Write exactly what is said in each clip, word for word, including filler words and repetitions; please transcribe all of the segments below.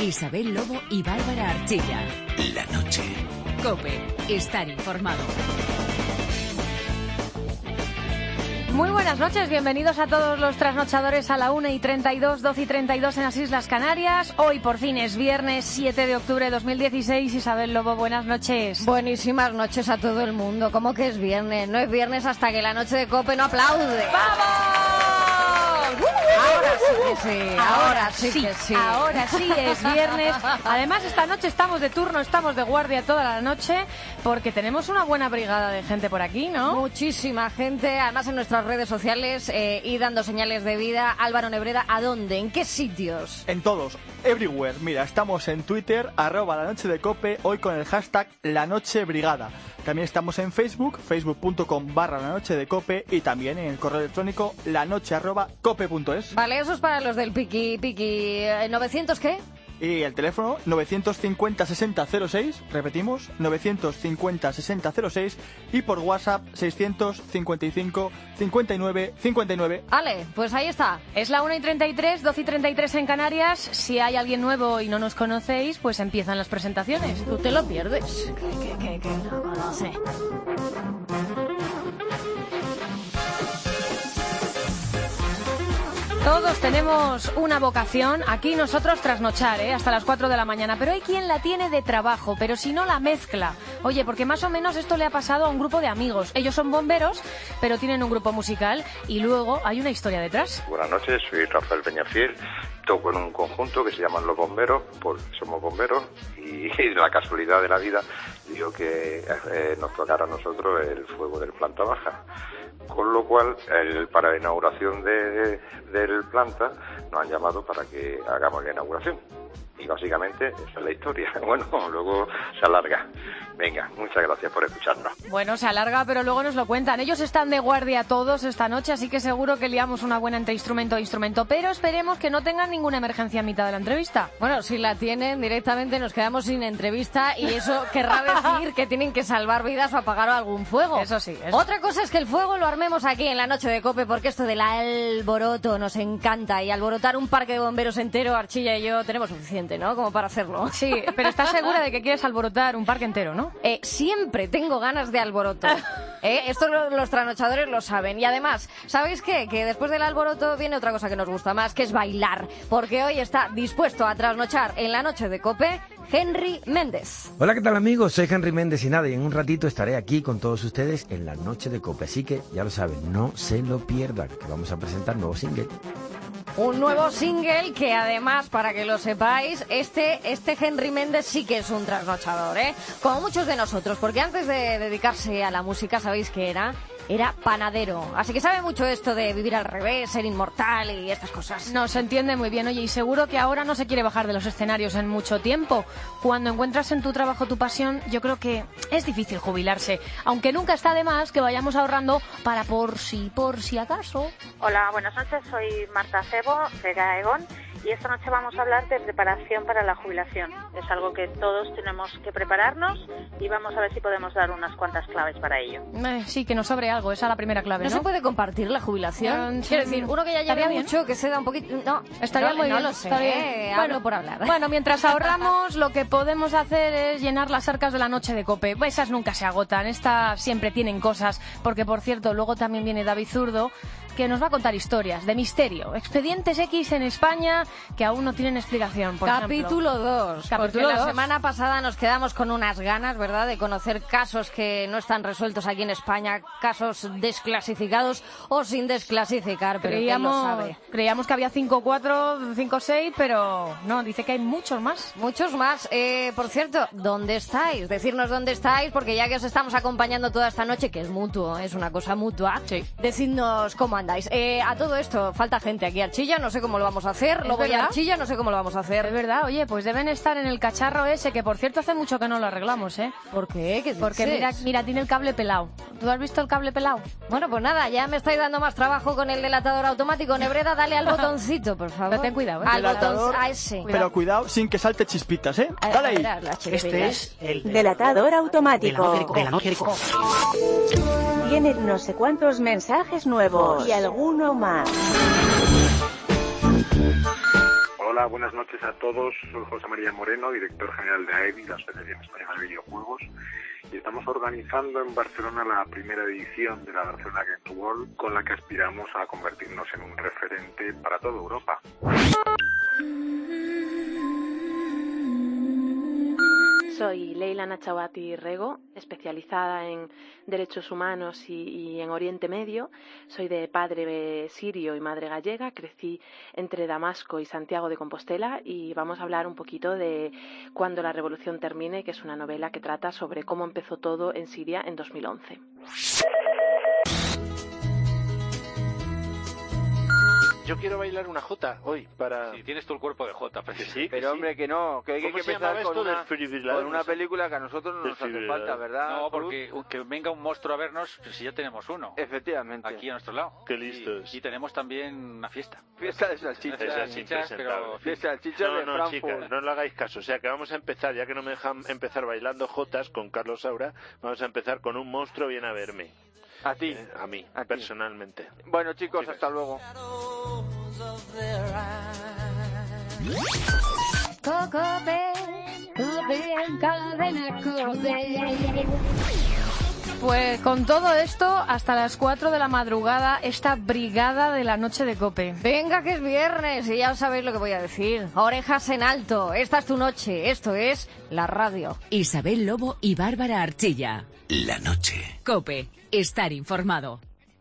Isabel Lobo y Bárbara Archilla. La noche. COPE. Estar informado. Muy buenas noches, bienvenidos a todos los trasnochadores a la una y treinta y dos, doce y treinta y dos en las Islas Canarias. Hoy por fin es viernes siete de octubre de dos mil dieciséis. Isabel Lobo, buenas noches. Buenísimas noches a todo el mundo. ¿Cómo que es viernes? No es viernes hasta que la noche de COPE no aplaude. ¡Vamos! Ahora sí que sí, ahora sí que sí. Ahora sí es viernes. Además, esta noche estamos de turno, estamos de guardia toda la noche, porque tenemos una buena brigada de gente por aquí, ¿no? Muchísima gente, además en nuestras redes sociales eh, y dando señales de vida. Álvaro Nebreda, ¿a dónde? ¿En qué sitios? En todos, everywhere. Mira, estamos en Twitter, arroba la noche de COPE, hoy con el hashtag La Noche Brigada. También estamos en Facebook, facebook.com barra la noche de COPE, y también en el correo electrónico lanoche arroba cope punto es. Vale, eso es para los del piqui piqui. ¿novecientos qué? Y el teléfono novecientos cincuenta sesenta cero seis, repetimos, novecientos cincuenta sesenta cero seis, y por WhatsApp seiscientos cincuenta y cinco cincuenta y nueve cincuenta y nueve. Vale, pues ahí está. Es la una y treinta y tres, doce y treinta y tres en Canarias. Si hay alguien nuevo y no nos conocéis, pues empiezan las presentaciones. Tú te lo pierdes. ¿Qué, qué, qué? No conoce. Todos tenemos una vocación, aquí nosotros trasnochar, ¿eh? Hasta las cuatro de la mañana, pero hay quien la tiene de trabajo, pero si no la mezcla. Oye, porque más o menos esto le ha pasado a un grupo de amigos. Ellos son bomberos, pero tienen un grupo musical y luego hay una historia detrás. Buenas noches, soy Rafael Peñafiel, toco en un conjunto que se llaman Los Bomberos, porque somos bomberos, y, y la casualidad de la vida dio que eh, nos tocara a nosotros el fuego del planta baja. Con lo cual, el, para la inauguración de, de, del planta, nos han llamado para que hagamos la inauguración. Y básicamente esa es la historia. Bueno, luego se alarga. Venga, muchas gracias por escucharnos. Bueno, se alarga, pero luego nos lo cuentan. Ellos están de guardia todos esta noche, así que seguro que liamos una buena entre instrumento e instrumento. Pero esperemos que no tengan ninguna emergencia a mitad de la entrevista. Bueno, si la tienen, directamente nos quedamos sin entrevista, y eso querrá decir que tienen que salvar vidas o apagar algún fuego. Eso sí. Eso. Otra cosa es que el fuego lo armemos aquí en la noche de COPE, porque esto del alboroto nos encanta, y alborotar un parque de bomberos entero, Archilla y yo, tenemos suficiente, ¿no? Como para hacerlo. Sí, pero estás segura de que quieres alborotar un parque entero, ¿no? Eh, siempre tengo ganas de alboroto. ¿Eh? Esto lo, los trasnochadores lo saben. Y además, ¿sabéis qué? Que después del alboroto viene otra cosa que nos gusta más, que es bailar. Porque hoy está dispuesto a trasnochar en la noche de COPE Henry Méndez. Hola, ¿qué tal, amigos? Soy Henry Méndez y nada, y en un ratito estaré aquí con todos ustedes en la noche de COPE. Así que, ya lo saben, no se lo pierdan, que vamos a presentar nuevo single. Un nuevo single que además, para que lo sepáis, este, este Henry Méndez sí que es un trasnochador, ¿eh? Como muchos de nosotros, porque antes de dedicarse a la música, ¿sabéis qué era? Era panadero. Así que sabe mucho esto de vivir al revés, ser inmortal y estas cosas. No, se entiende muy bien. Oye, y seguro que ahora no se quiere bajar de los escenarios en mucho tiempo. Cuando encuentras en tu trabajo tu pasión, yo creo que es difícil jubilarse. Aunque nunca está de más que vayamos ahorrando para por si, por si acaso. Hola, buenas noches. Soy Marta Cebo, de Gaegón. Y esta noche vamos a hablar de preparación para la jubilación. Es algo que todos tenemos que prepararnos y vamos a ver si podemos dar unas cuantas claves para ello. Eh, sí, que nos sobre algo, esa es la primera clave, ¿no? ¿No se puede compartir la jubilación? Eh, Quiero decir, uno que ya lleva bien, mucho, que se da un poquito... No, estaría no, muy no bien. lo sé, Está bien. Eh, bueno, hablo por hablar. Bueno, mientras ahorramos, lo que podemos hacer es llenar las arcas de la noche de COPE. Esas nunca se agotan, estas siempre tienen cosas, porque por cierto, luego también viene David Zurdo, que nos va a contar historias de misterio, expedientes X en España que aún no tienen explicación, por Capítulo dos, porque dos. la semana pasada nos quedamos con unas ganas, ¿verdad?, de conocer casos que no están resueltos aquí en España, casos desclasificados o sin desclasificar, pero creíamos, ¿quién lo sabe? Creíamos que había cinco cuatro, cinco seis, pero no, dice que hay muchos más. Muchos más. Eh, por cierto, ¿dónde estáis? Decirnos dónde estáis, porque ya que os estamos acompañando toda esta noche, que es mutuo, es una cosa mutua, sí. Decidnos cómo andáis. Eh, a todo esto, falta gente aquí, Archilla, no sé cómo lo vamos a hacer. Lo voy a Archilla, no sé cómo lo vamos a hacer. Es verdad, oye, pues deben estar en el cacharro ese, que por cierto hace mucho que no lo arreglamos, ¿eh? ¿Por qué? ¿Qué Porque mira, mira, tiene el cable pelado. ¿Tú has visto el cable pelado? Bueno, pues nada, ya me estáis dando más trabajo con el delatador automático. Nebreda, dale al botoncito, por favor. Pero ten cuidado, ¿eh? Al Delatador, botón, a ese. Pero cuidado. cuidado sin que salte chispitas, ¿eh? Dale ahí. Verás las chispitas. Este es el delatador automático. de la noche de COPE. Tiene no sé cuántos mensajes nuevos y alguno más. Hola, Hola, buenas noches a todos. Soy José María Moreno, director general de A E B I, la Asociación Española de Videojuegos, y estamos organizando en Barcelona la primera edición de la Barcelona Games World, con la que aspiramos a convertirnos en un referente para toda Europa. Soy Leila Nachawati Rego, especializada en derechos humanos y, y en Oriente Medio. Soy de padre sirio y madre gallega. Crecí entre Damasco y Santiago de Compostela y vamos a hablar un poquito de Cuando la revolución termine, que es una novela que trata sobre cómo empezó todo en Siria en dos mil once. Yo quiero bailar una jota hoy para... Sí, tienes tú el cuerpo de jota, que sí, pero sí. Hombre, que no, que hay que empezar con una, con una película que a nosotros no nos hace falta, ¿verdad? No, porque Cruz? que venga un monstruo a vernos, pues si ya tenemos uno. Efectivamente. Aquí a nuestro lado. Qué listos. Y, y tenemos también una fiesta. Fiesta de salchichas. Fiesta de salchichas, pero... Fiesta de salchichas no, de no, Frankfurt. Chicas, no le hagáis caso. O sea, que vamos a empezar, ya que no me dejan empezar bailando jotas con Carlos Saura, vamos a empezar con un monstruo viene a verme. A ti. Eh, a mí, a personalmente. Ti. Bueno, chicos, Chicas. hasta luego. Pues con todo esto, hasta las cuatro de la madrugada, esta brigada de la noche de COPE. Venga, que es viernes y ya os sabéis lo que voy a decir. Orejas en alto, esta es tu noche, esto es la radio. Isabel Lobo y Bárbara Archilla. La noche. COPE, estar informado.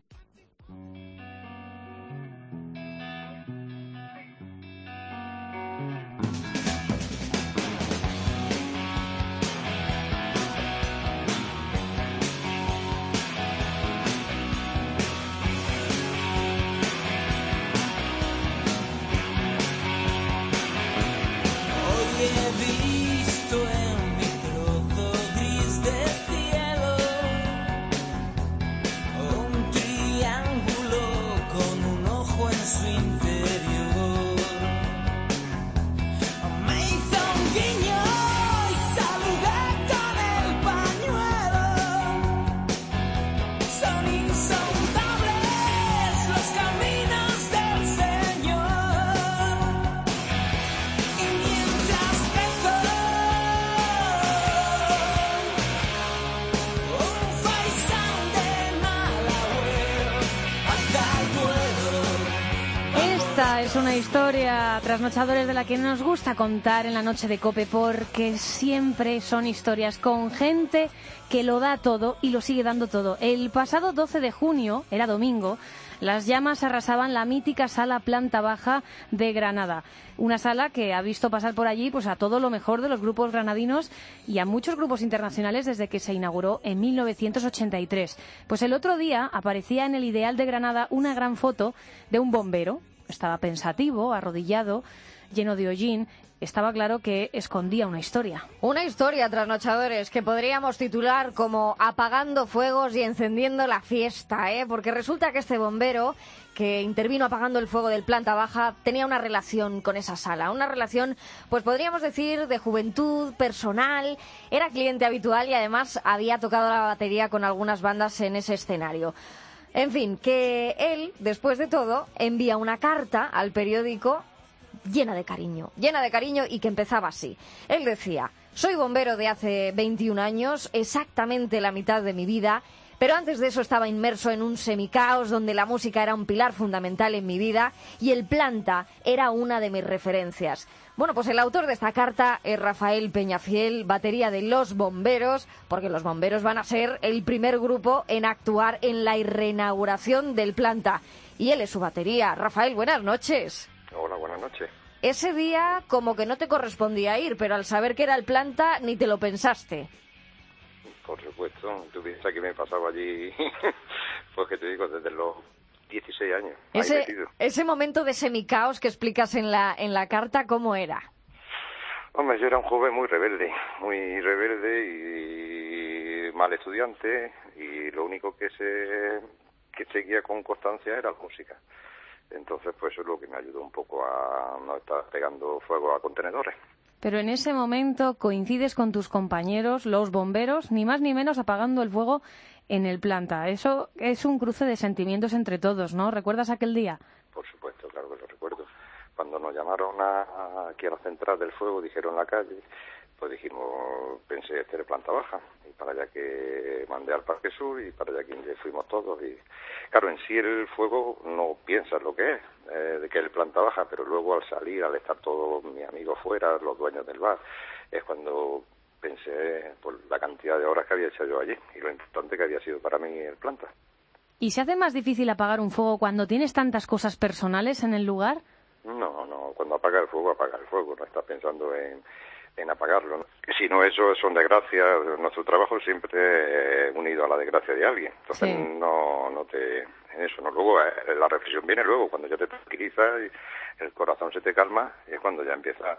Es una historia, trasnochadores, de la que nos gusta contar en la noche de COPE, porque siempre son historias con gente que lo da todo y lo sigue dando todo. El pasado doce de junio, era domingo, las llamas arrasaban la mítica sala planta baja de Granada. Una sala que ha visto pasar por allí pues a todo lo mejor de los grupos granadinos y a muchos grupos internacionales desde que se inauguró en mil novecientos ochenta y tres. Pues el otro día aparecía en el Ideal de Granada una gran foto de un bombero. Estaba pensativo, arrodillado, lleno de hollín. Estaba claro que escondía una historia. Una historia, trasnochadores, que podríamos titular como Apagando fuegos y encendiendo la fiesta, ¿eh? Porque resulta que este bombero que intervino apagando el fuego del planta baja tenía una relación con esa sala. Una relación, pues podríamos decir, de juventud, personal. Era cliente habitual y además había tocado la batería con algunas bandas en ese escenario. En fin, que él, después de todo, envía una carta al periódico llena de cariño, llena de cariño y que empezaba así. Él decía: soy bombero de hace veintiún años, exactamente la mitad de mi vida, pero antes de eso estaba inmerso en un semicaos donde la música era un pilar fundamental en mi vida y el planta era una de mis referencias. Bueno, pues el autor de esta carta es Rafael Peñafiel, batería de Los Bomberos, porque Los Bomberos van a ser el primer grupo en actuar en la reinauguración del planta. Y él es su batería. Rafael, buenas noches. Hola, buenas noches. Ese día como que no te correspondía ir, pero al saber que era el planta ni te lo pensaste. Por supuesto, tú piensas que me pasaba allí, pues que te digo, desde los dieciséis años. Ese, ese momento de semicaos que explicas en la, en la carta, ¿cómo era? Hombre, yo era un joven muy rebelde, muy rebelde y mal estudiante, y lo único que se que seguía con constancia era la música. Entonces, pues eso es lo que me ayudó un poco a no estar pegando fuego a contenedores. Pero en ese momento coincides con tus compañeros, los bomberos, ni más ni menos apagando el fuego en el planta. Eso es un cruce de sentimientos entre todos, ¿no? ¿Recuerdas aquel día? Por supuesto, claro que lo recuerdo. cuando nos llamaron a, a, aquí a la central del fuego, dijeron la calle, pues dijimos, pensé, este es planta baja, y para allá que mandé al Parque Sur y para allá que fuimos todos. Y claro, en sí el fuego no piensas lo que es, eh, de que es planta baja, pero luego al salir, al estar todos mis amigos fuera, los dueños del bar, es cuando pensé por la cantidad de horas que había hecho yo allí y lo importante que había sido para mí el planta. ¿Y se hace más difícil apagar un fuego cuando tienes tantas cosas personales en el lugar? No, no, cuando apaga el fuego, apaga el fuego, no estás pensando en, en apagarlo, ¿no? Si no, eso son desgracias, nuestro trabajo siempre es unido a la desgracia de alguien, entonces sí. no, no te, en eso, no, luego eh, la reflexión viene luego, cuando ya te tranquilizas y el corazón se te calma, es cuando ya empieza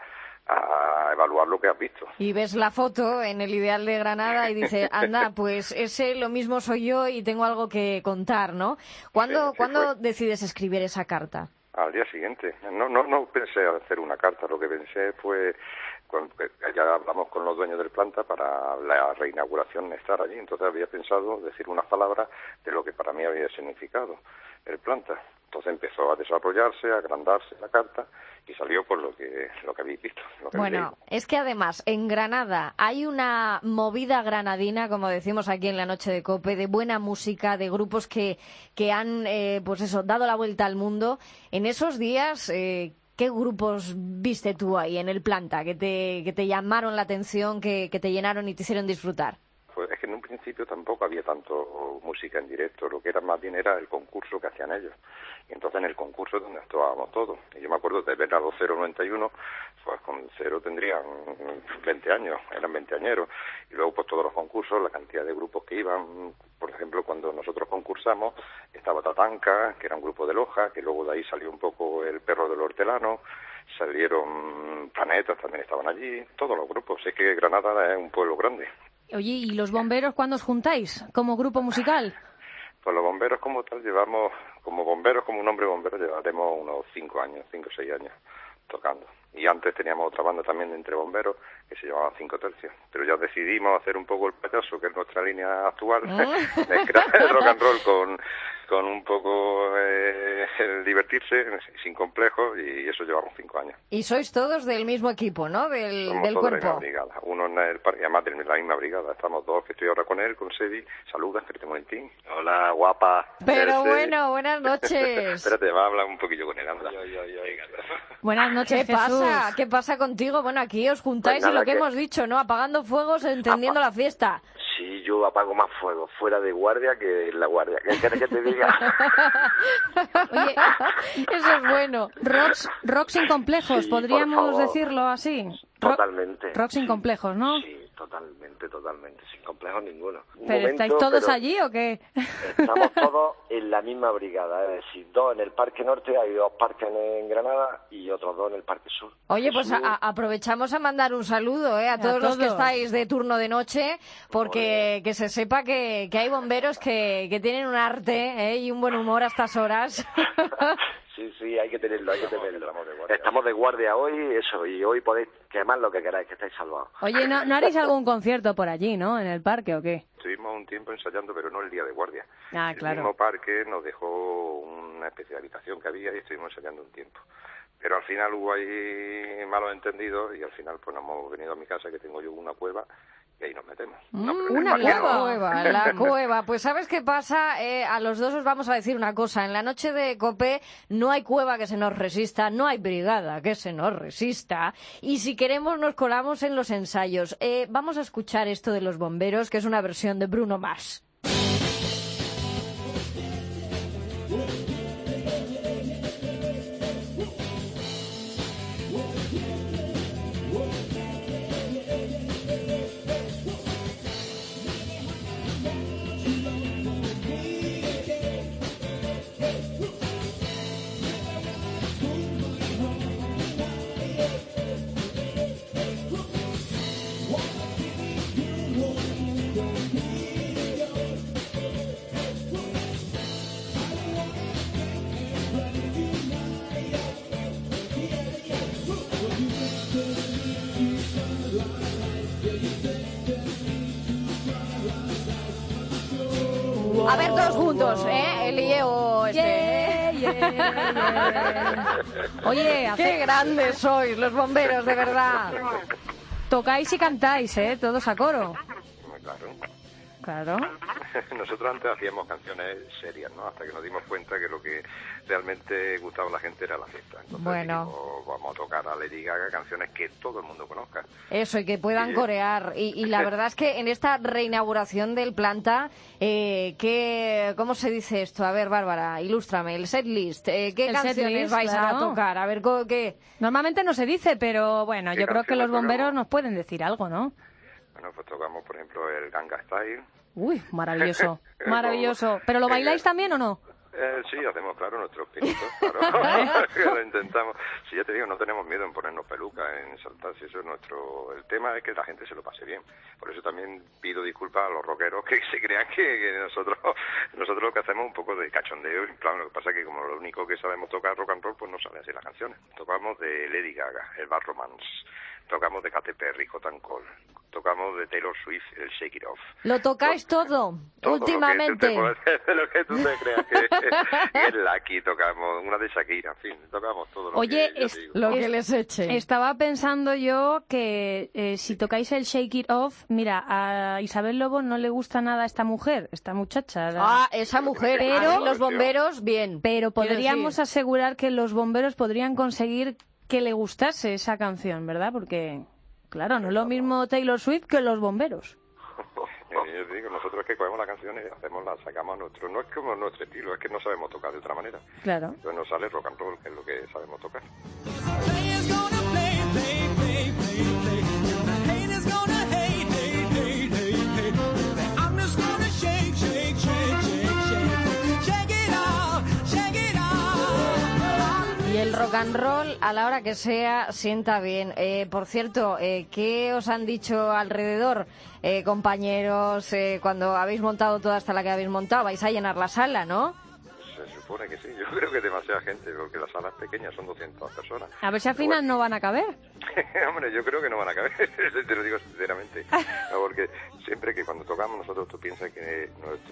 a evaluar lo que has visto. Y ves la foto en el Ideal de Granada y dices, anda, pues ese lo mismo soy yo y tengo algo que contar, ¿no? ¿Cuándo, sí, ¿cuándo decides escribir esa carta? Al día siguiente. No, no, no pensé hacer una carta, lo que pensé fue, con, ya hablamos con los dueños del planta para la reinauguración estar allí, entonces había pensado decir unas palabras de lo que para mí había significado el planta. Entonces empezó a desarrollarse, a agrandarse la carta y salió por lo que lo que habéis visto. Lo que bueno, es que además en Granada hay una movida granadina, como decimos aquí en la Noche de COPE, de buena música, de grupos que, que han eh, pues eso, dado la vuelta al mundo. En esos días, eh, ¿qué grupos viste tú ahí en el planta que te, que te llamaron la atención, que, que te llenaron y te hicieron disfrutar? Pues es que en un principio tampoco había tanto música en directo, lo que era más bien era el concurso que hacían ellos. Y entonces en el concurso donde actuábamos todos. Y yo me acuerdo de ver a los cero noventa y uno, pues con Cero tendrían veinte años, eran veinteañeros. Y luego pues todos los concursos, la cantidad de grupos que iban, por ejemplo, cuando nosotros concursamos, estaba Tatanka, que era un grupo de Loja, que luego de ahí salió un poco el Perro del Hortelano, salieron Planetas, también estaban allí, todos los grupos. Sé que Granada es un pueblo grande. Oye, ¿y los bomberos cuándo os juntáis como grupo musical? Pues los bomberos como tal llevamos, como bomberos, como un hombre bombero, llevaremos unos cinco años, cinco o seis años tocando. Y antes teníamos otra banda también de entre bomberos que se llamaba Cinco Tercios. Pero ya decidimos hacer un poco el payaso, que es nuestra línea actual, mezclar el rock and roll con, con un poco eh, el divertirse, sin complejos, y eso llevamos cinco años. Y sois todos del mismo equipo, ¿no? Del, Somos del todos cuerpo. de la misma brigada. Uno en el parque, además de la misma brigada. Estamos dos, que estoy ahora con él, con Sebi. Saluda, espérate un momentín. Hola, guapa. Pero bueno, buenas noches. Espérate, va a hablar un poquillo con él, anda. Yo, yo, yo, Buenas noches, ¿Qué Jesús. pasa? ¿Qué pasa contigo? Bueno, aquí os juntáis Pues y lo que, que hemos dicho, ¿no? Apagando fuegos, entendiendo Apa la fiesta. Sí, yo apago más fuego fuera de guardia que en la guardia. ¿Qué quieres que te diga? Oye, eso es bueno. Rocks, rock sin complejos, Sí, podríamos decirlo así. Totalmente. Rock, rock sin sí. complejos, ¿no? Sí, totalmente, totalmente. Sin complejos ninguno. Un ¿Pero momento, estáis todos pero allí o qué? Estamos todos en la misma brigada. Es decir, dos en el Parque Norte, hay dos parques en Granada y otros dos en el Parque Sur. Oye, pues Eso, a- aprovechamos a mandar un saludo ¿eh? a, todos los que todos. estáis de turno de noche, porque que se sepa que, que hay bomberos que, que tienen un arte ¿eh? y un buen humor a estas horas. Sí, sí, hay que tenerlo, hay que tenerlo. Estamos de guardia hoy, eso, y hoy podéis quemar lo que queráis, que estáis salvados. Oye, ¿no, ¿no haréis algún concierto por allí, no? ¿En el parque o qué? Estuvimos un tiempo ensayando, pero no el día de guardia. Ah, el claro. mismo parque nos dejó una especie de habitación que había y estuvimos ensayando un tiempo. Pero al final hubo ahí malos entendidos y al final pues nos hemos venido a mi casa, que tengo yo una cueva, y ahí nos metemos. Mm, No, pero en el una parque no. cueva, la cueva. Pues ¿sabes qué pasa? Eh, a los dos os vamos a decir una cosa. En la Noche de COPE no hay cueva que se nos resista, no hay brigada que se nos resista. Y si queremos nos colamos en los ensayos. Eh, vamos a escuchar esto de los bomberos, que es una versión de Bruno Mars. A ver, todos juntos, ¿eh? El Ieo este. Yeah, Oye, hace... qué grandes sois los bomberos, de verdad. Tocáis y cantáis, ¿eh? Todos a coro. Claro. Claro. Nosotros antes hacíamos canciones serias, ¿no? Hasta que nos dimos cuenta que lo que realmente gustaba a la gente era la fiesta. Entonces, bueno, dijimos, vamos a tocar a Lady Gaga canciones que todo el mundo conozca. Eso, y que puedan y, corear. Y, y la verdad es que en esta reinauguración del Planta, eh, ¿qué, ¿cómo se dice esto? A ver, Bárbara, ilústrame, el setlist. Eh, ¿Qué el canciones setlist, vais claro. a tocar? A ver, ¿qué? Normalmente no se dice, pero bueno, yo creo que los bomberos tocamos? Nos pueden decir algo, ¿no? Bueno, pues tocamos, por ejemplo, el Ganga Style. Uy, maravilloso, maravilloso. ¿Pero lo bailáis eh, también o no? Eh, sí, hacemos, claro, nuestros pinitos, claro. Lo intentamos. Si ya te digo, no tenemos miedo en ponernos pelucas, en saltar, si eso es nuestro... El tema es que la gente se lo pase bien. Por eso también pido disculpas a los rockeros que se crean que, que nosotros nosotros lo que hacemos es un poco de cachondeo. En plan, lo que pasa es que como lo único que sabemos tocar rock and roll, pues no salen así las canciones. Tocamos de Lady Gaga, el Bad Romance. Tocamos de Katy Perry, Hot and Cold. Tocamos de Taylor Swift, el Shake It Off. ¿Lo tocáis todo, todo últimamente? Lo que, te, lo que tú te creas que es Lucky, tocamos una de Shakira, en fin, tocamos todo lo Oye, que es, digo. lo que les eche. Estaba pensando yo que eh, si tocáis el Shake It Off, mira, a Isabel Lobo no le gusta nada a esta mujer, esta muchacha. La... Ah, esa mujer, pero los bomberos, bien. Pero podríamos asegurar que los bomberos podrían conseguir que le gustase esa canción, ¿verdad? Porque... Claro, no es lo mismo Taylor Swift que los bomberos. Yo digo, nosotros que cogemos las canciones, hacemos las sacamos a nuestro... No es como nuestro estilo, es que no sabemos tocar de otra manera. Claro. Entonces nos sale rock and roll, que es lo que sabemos tocar. Y el rock and roll, a la hora que sea, sienta bien. Eh, por cierto, eh, ¿qué os han dicho alrededor, eh, compañeros, eh, cuando habéis montado toda hasta la que habéis montado? Vais a llenar la sala, ¿no? Se supone que sí. Yo creo que demasiada gente, porque la sala es pequeña, son doscientas personas. A ver si al final bueno. no van a caber. Hombre, yo creo que no van a caber, te lo digo sinceramente. No, porque siempre que cuando tocamos nosotros, tú piensas que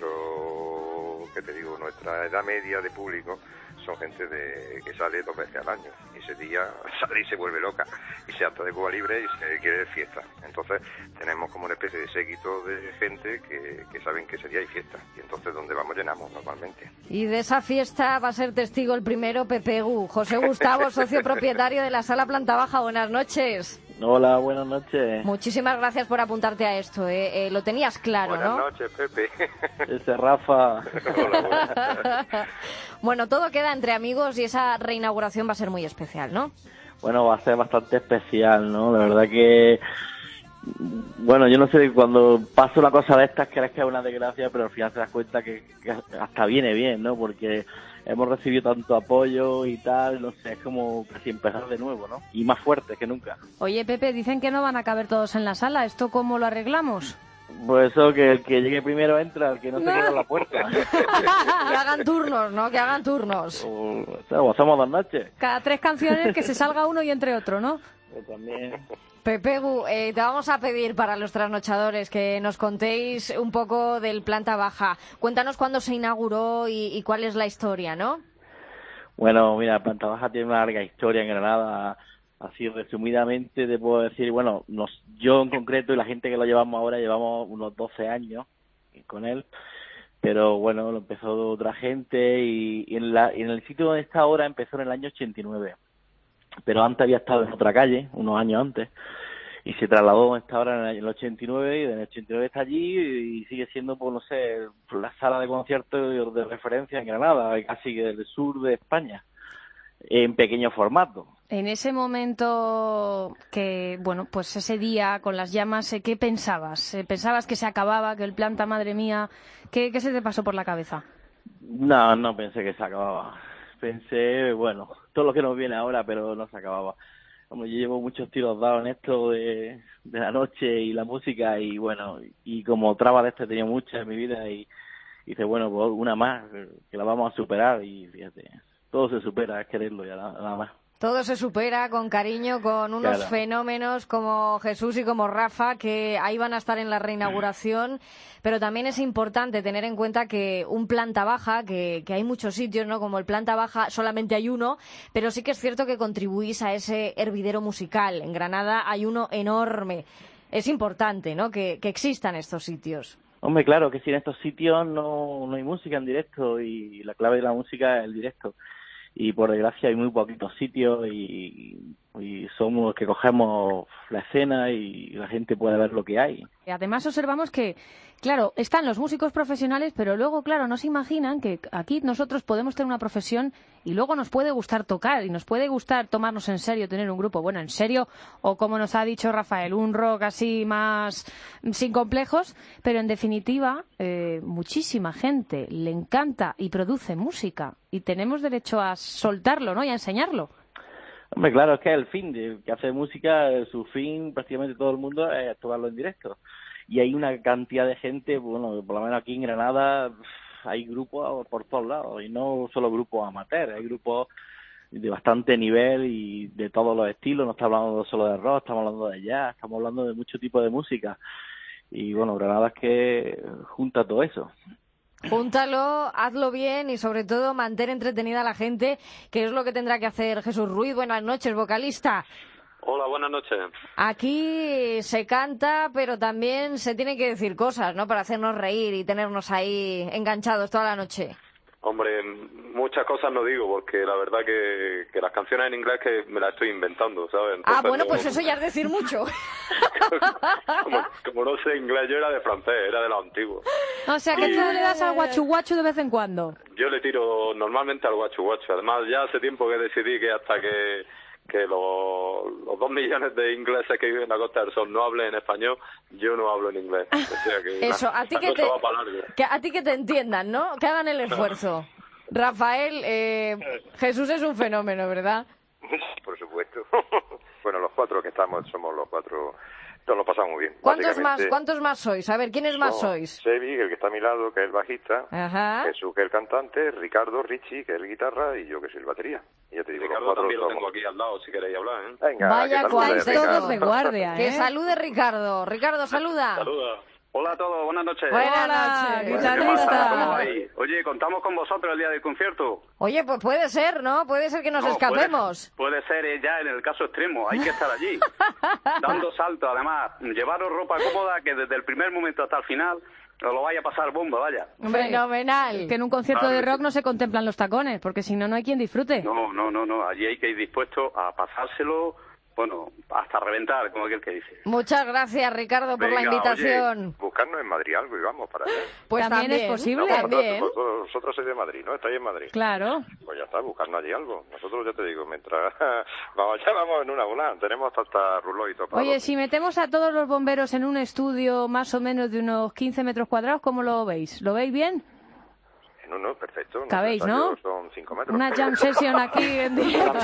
nuestro, ¿qué te digo? Nuestra edad media de público son gente de que sale dos veces al año. Y ese día sale y se vuelve loca. Y se harta de Cuba Libre y se quiere fiesta. Entonces tenemos como una especie de séquito de gente que, que saben que ese día hay fiesta. Y entonces donde vamos llenamos normalmente. Y de esa fiesta va a ser testigo el primero Pepe Gu. José Gustavo, socio propietario de la Sala Planta Baja. Buenas noches. Hola, buenas noches. Muchísimas gracias por apuntarte a esto. ¿eh? Eh, lo tenías claro, buenas ¿no? Buenas noches, Pepe. Este Rafa. Hola, bueno, todo queda entre amigos y esa reinauguración va a ser muy especial, ¿no? Bueno, va a ser bastante especial, ¿no? La verdad que... Bueno, yo no sé, cuando pasa una cosa de estas crees que es una desgracia, pero al final te das cuenta que, que hasta viene bien, ¿no? Porque hemos recibido tanto apoyo y tal, no sé, es como casi empezar de nuevo, ¿no? Y más fuerte que nunca. Oye, Pepe, dicen que no van a caber todos en la sala, ¿esto cómo lo arreglamos? Pues eso, que el que llegue primero entra, el que no se quede en la puerta. Que hagan turnos, ¿no? Que hagan turnos. O, o sea, o hacemos dos noches. Cada tres canciones que se salga uno y entre otro, ¿no? Yo también... Pepe Gu, eh, te vamos a pedir para los trasnochadores que nos contéis un poco del Planta Baja. Cuéntanos cuándo se inauguró y, y cuál es la historia, ¿no? Bueno, mira, Planta Baja tiene una larga historia en Granada. Así resumidamente te puedo decir, bueno, nos, yo en concreto y la gente que lo llevamos ahora llevamos unos doce años con él. Pero bueno, lo empezó otra gente y, y en, la, y en el sitio donde está ahora empezó en el año ochenta y nueve. Pero antes había estado en otra calle, unos años antes, y se trasladó donde está ahora en el ochenta y nueve, y en el ochenta y nueve está allí y sigue siendo, pues no sé, la sala de conciertos de referencia en Granada, casi del sur de España, en pequeño formato. En ese momento que, bueno, pues ese día con las llamas, ¿qué pensabas? ¿Pensabas que se acababa, que el Planta, madre mía? ¿Qué, qué se te pasó por la cabeza? No, no pensé que se acababa. Pensé, bueno, todo lo que nos viene ahora, pero no se acababa. Como yo llevo muchos tiros dados en esto de, de la noche y la música, y bueno, y como traba de este he tenido muchas en mi vida, y, y dice, bueno, pues una más, que la vamos a superar, y fíjate, todo se supera, es quererlo ya, nada más. Todo se supera con cariño, con unos Claro. fenómenos como Jesús y como Rafa, que ahí van a estar en la reinauguración. Pero también es importante tener en cuenta que un planta baja, que, que hay muchos sitios, ¿no? Como el planta baja solamente hay uno, pero sí que es cierto que contribuís a ese hervidero musical. En Granada hay uno enorme. Es importante, ¿no? Que, que existan estos sitios. Hombre, claro que si en estos sitios no, no hay música en directo y la clave de la música es el directo. Y por desgracia hay muy poquitos sitios y, y somos los que cogemos la escena y la gente puede ver lo que hay. Además observamos que, claro, están los músicos profesionales, pero luego, claro, no se imaginan que aquí nosotros podemos tener una profesión y luego nos puede gustar tocar y nos puede gustar tomarnos en serio, tener un grupo, bueno, en serio, o como nos ha dicho Rafael, un rock así más sin complejos, pero en definitiva, eh, muchísima gente le encanta y produce música y tenemos derecho a soltarlo, ¿no? Y a enseñarlo. Hombre, claro, es que el fin de que hace música, su fin prácticamente todo el mundo es tocarlo en directo. Y hay una cantidad de gente, bueno, por lo menos aquí en Granada hay grupos por todos lados, y no solo grupos amateurs, hay grupos de bastante nivel y de todos los estilos. No estamos hablando solo de rock, estamos hablando de jazz, estamos hablando de mucho tipo de música. Y bueno, Granada es que junta todo eso. Júntalo, hazlo bien y sobre todo mantén entretenida a la gente, que es lo que tendrá que hacer Jesús Ruiz. Buenas noches, vocalista. Hola, buenas noches. Aquí se canta, pero también se tienen que decir cosas, ¿no? Para hacernos reír y tenernos ahí enganchados toda la noche. Hombre, muchas cosas no digo, porque la verdad que, que las canciones en inglés que me las estoy inventando, ¿sabes? Entonces, ah, bueno, no, pues eso ya es decir mucho. como, como no sé inglés, yo era de francés, era de los antiguos. O sea, que Y- tú le das al guachu guachu de vez en cuando. Yo le tiro normalmente al guachu guachu. Además, ya hace tiempo que decidí que hasta que, que los, los dos millones de ingleses que viven en la Costa del Sol no hablen en español, yo no hablo en inglés. O sea que Eso, la- a ti la que cosa te, va para largo. que a ti que te entiendan, ¿no? Que hagan el esfuerzo. Rafael, eh, Jesús es un fenómeno, ¿verdad? Por supuesto. Bueno, los cuatro que estamos somos los cuatro. Nos lo pasamos muy bien. ¿Cuántos más, Básicamente, ¿Cuántos más sois? A ver, ¿quiénes más somos sois? Sebi, el que está a mi lado, que es el bajista. Ajá. Jesús, que es el cantante. Ricardo, Richie, que es el guitarra. Y yo, que soy el batería. Y ya te digo, Ricardo los cuatro también lo somos. tengo aquí al lado, si queréis hablar, ¿eh? Venga, Vaya que cuáles salude, todos Ricardo. de guardia, Que ¿eh? salude Ricardo. Ricardo, saluda. Saluda. Hola a todos, buenas noches. Buenas Hola, noches. guitarrista. ¿Cómo vais? Oye, contamos con vosotros el día del concierto. Oye, pues puede ser, ¿no? Puede ser que nos No, escapemos. Puede, puede ser eh, ya en el caso extremo, hay que estar allí, dando saltos. Además, llevaros ropa cómoda que desde el primer momento hasta el final os lo vaya a pasar bomba, vaya. Fenomenal. Que en un concierto Claro de que rock no se contemplan los tacones, porque si no, no hay quien disfrute. No, no, no, no, allí hay que ir dispuesto a pasárselo, bueno, hasta reventar, como aquel que dice. Muchas gracias, Ricardo, por la Venga, invitación. oye, buscarnos en Madrid algo y vamos para allá. Pues También también, es posible. No, vosotros, También. vosotros, vosotros sois de Madrid, ¿no? Estáis en Madrid. Claro. Pues ya está, buscarnos allí algo. Nosotros, ya te digo, mientras vamos, ya vamos en una bola, tenemos hasta ruló y topado. Oye, si metemos a todos los bomberos en un estudio más o menos de unos quince metros cuadrados, ¿cómo lo veis? ¿Lo veis bien? No, no, perfecto. No, Cabéis, ensayo ¿no? Son cinco metros. Una jam session aquí en directo.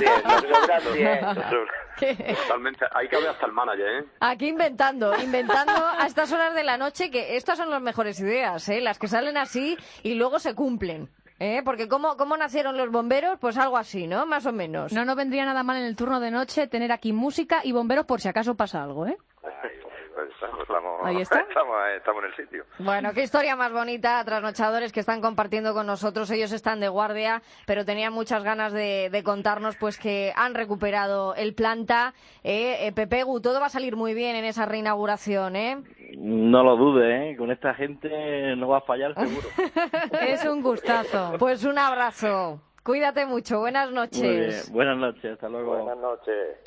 Totalmente, hay que ver hasta el manager, ¿eh? Aquí inventando, inventando a estas horas de la noche, que estas son las mejores ideas, ¿eh? Las que salen así y luego se cumplen. ¿Eh? Porque ¿cómo, ¿cómo nacieron los bomberos? Pues algo así, ¿no? Más o menos. No nos vendría nada mal en el turno de noche tener aquí música y bomberos por si acaso pasa algo, ¿eh? Pues estamos, estamos, Ahí está. Estamos, estamos en el sitio. Bueno, qué historia más bonita, trasnochadores que están compartiendo con nosotros. Ellos están de guardia, pero tenían muchas ganas de, de contarnos pues que han recuperado el planta. Eh, eh, Pepegu, todo va a salir muy bien en esa reinauguración, ¿eh? No lo dudes, ¿eh? Con esta gente no va a fallar seguro. Es un gustazo. Pues un abrazo. Cuídate mucho. Buenas noches. Muy bien. Buenas noches, hasta luego. Buenas noches.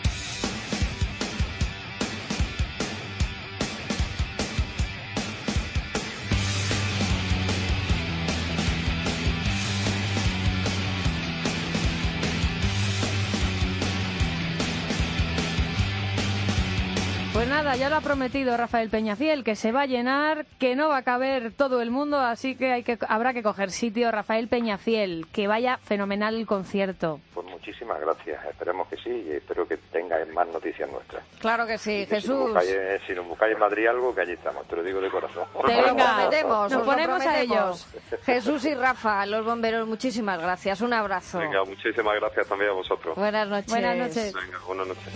Pues nada, ya lo ha prometido Rafael Peñafiel, que se va a llenar, que no va a caber todo el mundo, así que, hay que habrá que coger sitio. Rafael Peñafiel, que vaya fenomenal el concierto. Pues muchísimas gracias, esperemos que sí y espero que tengáis más noticias nuestras. Claro que sí, que Jesús. Si nos, buscáis, si nos buscáis en Madrid algo, que allí estamos, te lo digo de corazón. Te lo prometemos, nos ponemos a ellos. Jesús y Rafa, los bomberos, muchísimas gracias, un abrazo. Venga, muchísimas gracias también a vosotros. Buenas noches. Buenas noches. Venga, buenas noches.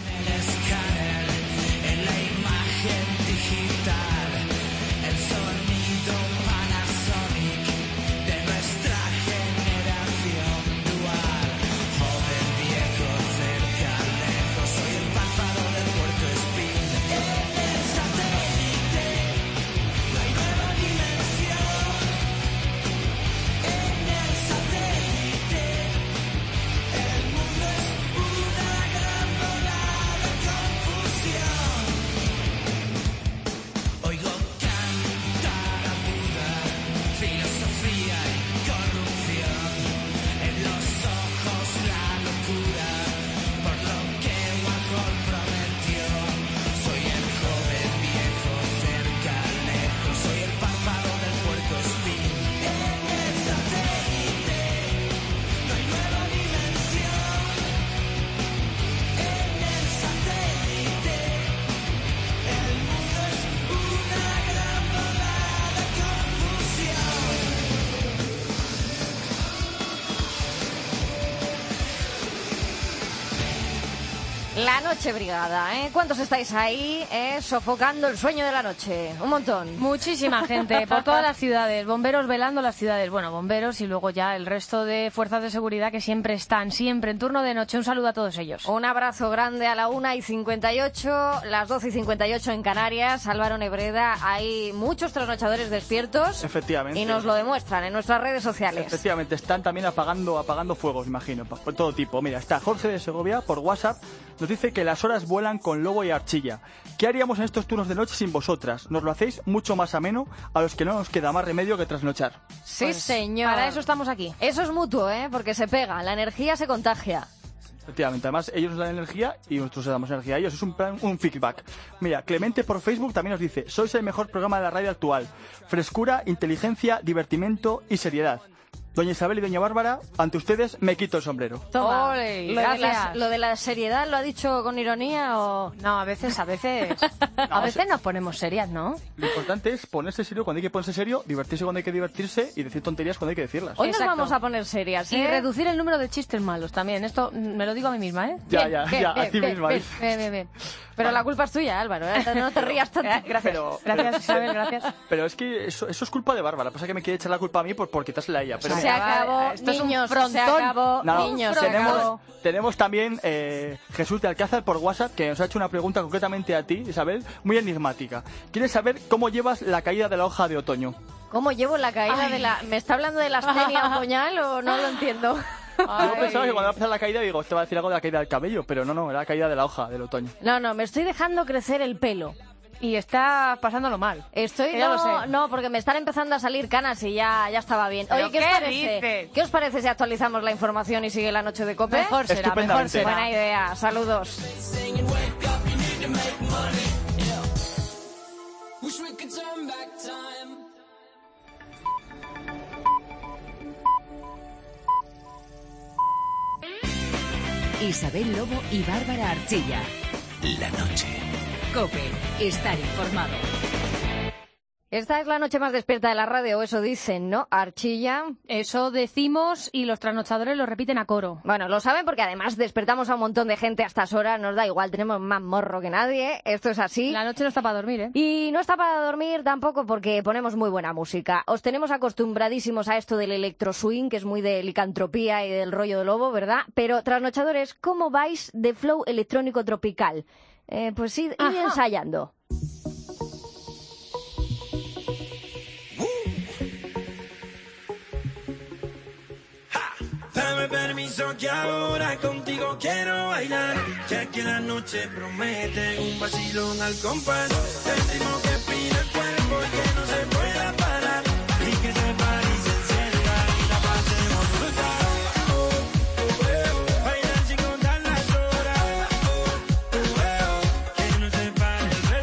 La noche brigada, ¿eh? ¿Cuántos estáis ahí, eh? Sofocando el sueño de la noche? Un montón. Muchísima gente, por todas las ciudades, bomberos velando las ciudades, bueno, bomberos y luego ya el resto de fuerzas de seguridad que siempre están, siempre en turno de noche. Un saludo a todos ellos. Un abrazo grande a la una y cincuenta y ocho, las doce y cincuenta y ocho en Canarias. Álvaro Nebreda, hay muchos trasnochadores despiertos. Efectivamente. Y nos lo demuestran en nuestras redes sociales. Efectivamente, están también apagando, apagando fuegos, imagino, por todo tipo. Mira, está Jorge de Segovia por WhatsApp. Nos dice que las horas vuelan con Lobo y Archilla. ¿Qué haríamos en estos turnos de noche sin vosotras? Nos lo hacéis mucho más ameno, a los que no nos queda más remedio que trasnochar. Sí, pues, señor. Para eso estamos aquí. Eso es mutuo, ¿eh? Porque se pega, la energía se contagia. Efectivamente, además ellos nos dan energía y nosotros les damos energía a ellos. Es un plan, un feedback. Mira, Clemente por Facebook también nos dice: sois el mejor programa de la radio actual. Frescura, inteligencia, divertimento y seriedad. Doña Isabel y Doña Bárbara, ante ustedes me quito el sombrero. Toma. Ole, lo, de la, gracias. ¿Lo de la seriedad lo ha dicho con ironía o...? No, a veces, a veces... a veces nos ponemos serias, ¿no? Lo importante es ponerse serio cuando hay que ponerse serio, divertirse cuando hay que divertirse y decir tonterías cuando hay que decirlas. Hoy Exacto. nos vamos a poner serias, ¿eh? Y reducir el número de chistes malos también. Esto me lo digo a mí misma, ¿eh? Ya, bien, ya, bien, ya, bien, a ti bien, misma. Bien, bien, bien, bien. Pero la culpa es tuya, Álvaro, ¿eh? No te rías tanto. Gracias, pero, gracias Isabel, gracias. Pero es que eso, eso es culpa de Bárbara. Pasa que me quiere echar la culpa a mí por, por quitársela a ella. Pero se mira, acabó, esto es un niños, frontón. se acabó, no, niños, se tenemos, acabó. tenemos también eh, Jesús de Alcázar por WhatsApp, que nos ha hecho una pregunta concretamente a ti, Isabel, muy enigmática. ¿Quieres saber cómo llevas la caída de la hoja de otoño? ¿Cómo llevo la caída Ay. de la...? ¿Me está hablando de la astenia otoñal o no lo entiendo? Ay. Yo pensaba que cuando va a empezar la caída, digo, te va a decir algo de la caída del cabello, pero no, no, era la caída de la hoja del otoño. No, no, me estoy dejando crecer el pelo. Y está pasándolo mal. Estoy, Que ya no, lo sé. no, porque me están empezando a salir canas y ya, ya estaba bien. Oye, ¿Pero ¿qué, qué os parece? dices? ¿Qué os parece si actualizamos la información y sigue la noche de COPE? Mejor será, mejor Estupendamente. será. Buena idea, saludos. Isabel Lobo y Bárbara Archilla. La noche. COPE. Estar informado. Esta es la noche más despierta de la radio, eso dicen, ¿no? Archilla. Eso decimos y los trasnochadores lo repiten a coro. Bueno, lo saben porque además despertamos a un montón de gente a estas horas, nos da igual, tenemos más morro que nadie, esto es así. La noche no está para dormir, ¿eh? Y no está para dormir tampoco porque ponemos muy buena música. Os tenemos acostumbradísimos a esto del electro swing, que es muy de licantropía y del rollo de lobo, ¿verdad? Pero, trasnochadores, ¿cómo vais de flow electrónico tropical? Eh, pues id, id ensayando. Dame permiso que ahora contigo quiero bailar, ya que la noche promete un vacilón al compás. El ritmo que pide el cuerpo y que no se pueda parar, y que se pare y se encienda y la pasemos brutal. Oh, oh, oh, bailar sin contar las horas. Oh, oh, oh, que no se pare el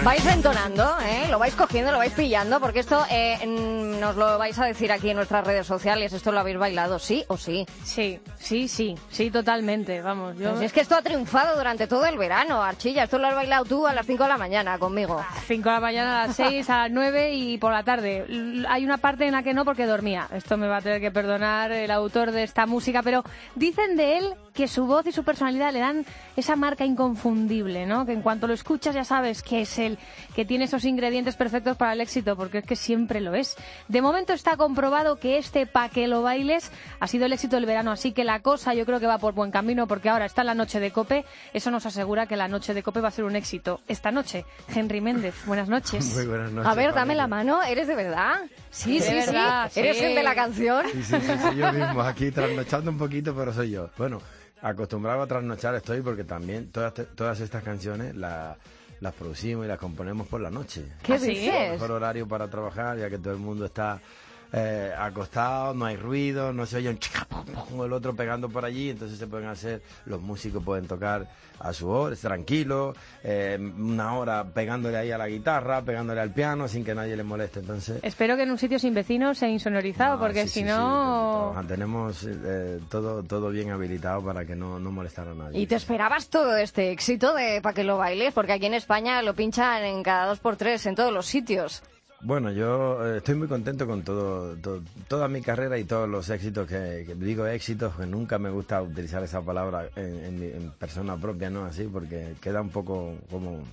Vais entonando, ¿eh? Lo vais cogiendo, lo vais pillando, porque esto eh, nos lo vais a decir aquí en nuestras redes sociales. ¿Esto lo habéis bailado, sí o sí? Sí, sí, sí, sí, totalmente, vamos. Yo... Pues es que esto ha triunfado durante todo el verano, Archilla. Esto lo has bailado tú a las cinco de la mañana conmigo. A las cinco de la mañana, a las seis, a las nueve y por la tarde. Hay una parte en la que no porque dormía. Esto me va a tener que perdonar el autor de esta música, pero dicen de él que su voz y su personalidad le dan esa marca inconfundible, ¿no? Que en cuanto lo escuchas ya sabes que es él, que tiene esos ingredientes perfectos para el éxito, porque es que siempre lo es. De momento está comprobado que este Pa' que lo bailes ha sido el éxito del verano, así que la cosa yo creo que va por buen camino, porque ahora está la noche de COPE, eso nos asegura que la noche de COPE va a ser un éxito. Esta noche, Henry Méndez, buenas noches. Muy buenas noches. A ver, dame familia. la mano, ¿eres de verdad? Sí, De sí, verdad, sí. ¿Eres sí. el de la canción? Sí, sí, sí, soy yo mismo, aquí trasnochando un poquito, pero soy yo. Bueno, acostumbrado a trasnochar estoy porque también todas, todas estas canciones la, las producimos y las componemos por la noche. ¿Qué Así dices? es el mejor horario para trabajar, ya que todo el mundo está eh, acostado, no hay ruido, no se oye un chica como el otro pegando por allí, entonces se pueden hacer, los músicos pueden tocar a su hora, tranquilo, eh, una hora pegándole ahí a la guitarra, pegándole al piano sin que nadie le moleste, entonces... Espero que en un sitio sin vecinos sea insonorizado, No, porque sí, si sí, no... sí, tenemos eh, todo todo bien habilitado para que no, no molestara a nadie. ¿Y te esperabas todo este éxito de Pa' que lo bailes? Porque aquí en España lo pinchan en cada dos por tres, en todos los sitios. Bueno, yo eh, estoy muy contento con todo, todo toda mi carrera y todos los éxitos que, que digo éxitos, que nunca me gusta utilizar esa palabra en, en, en persona propia, ¿no? Así, porque queda un poco como,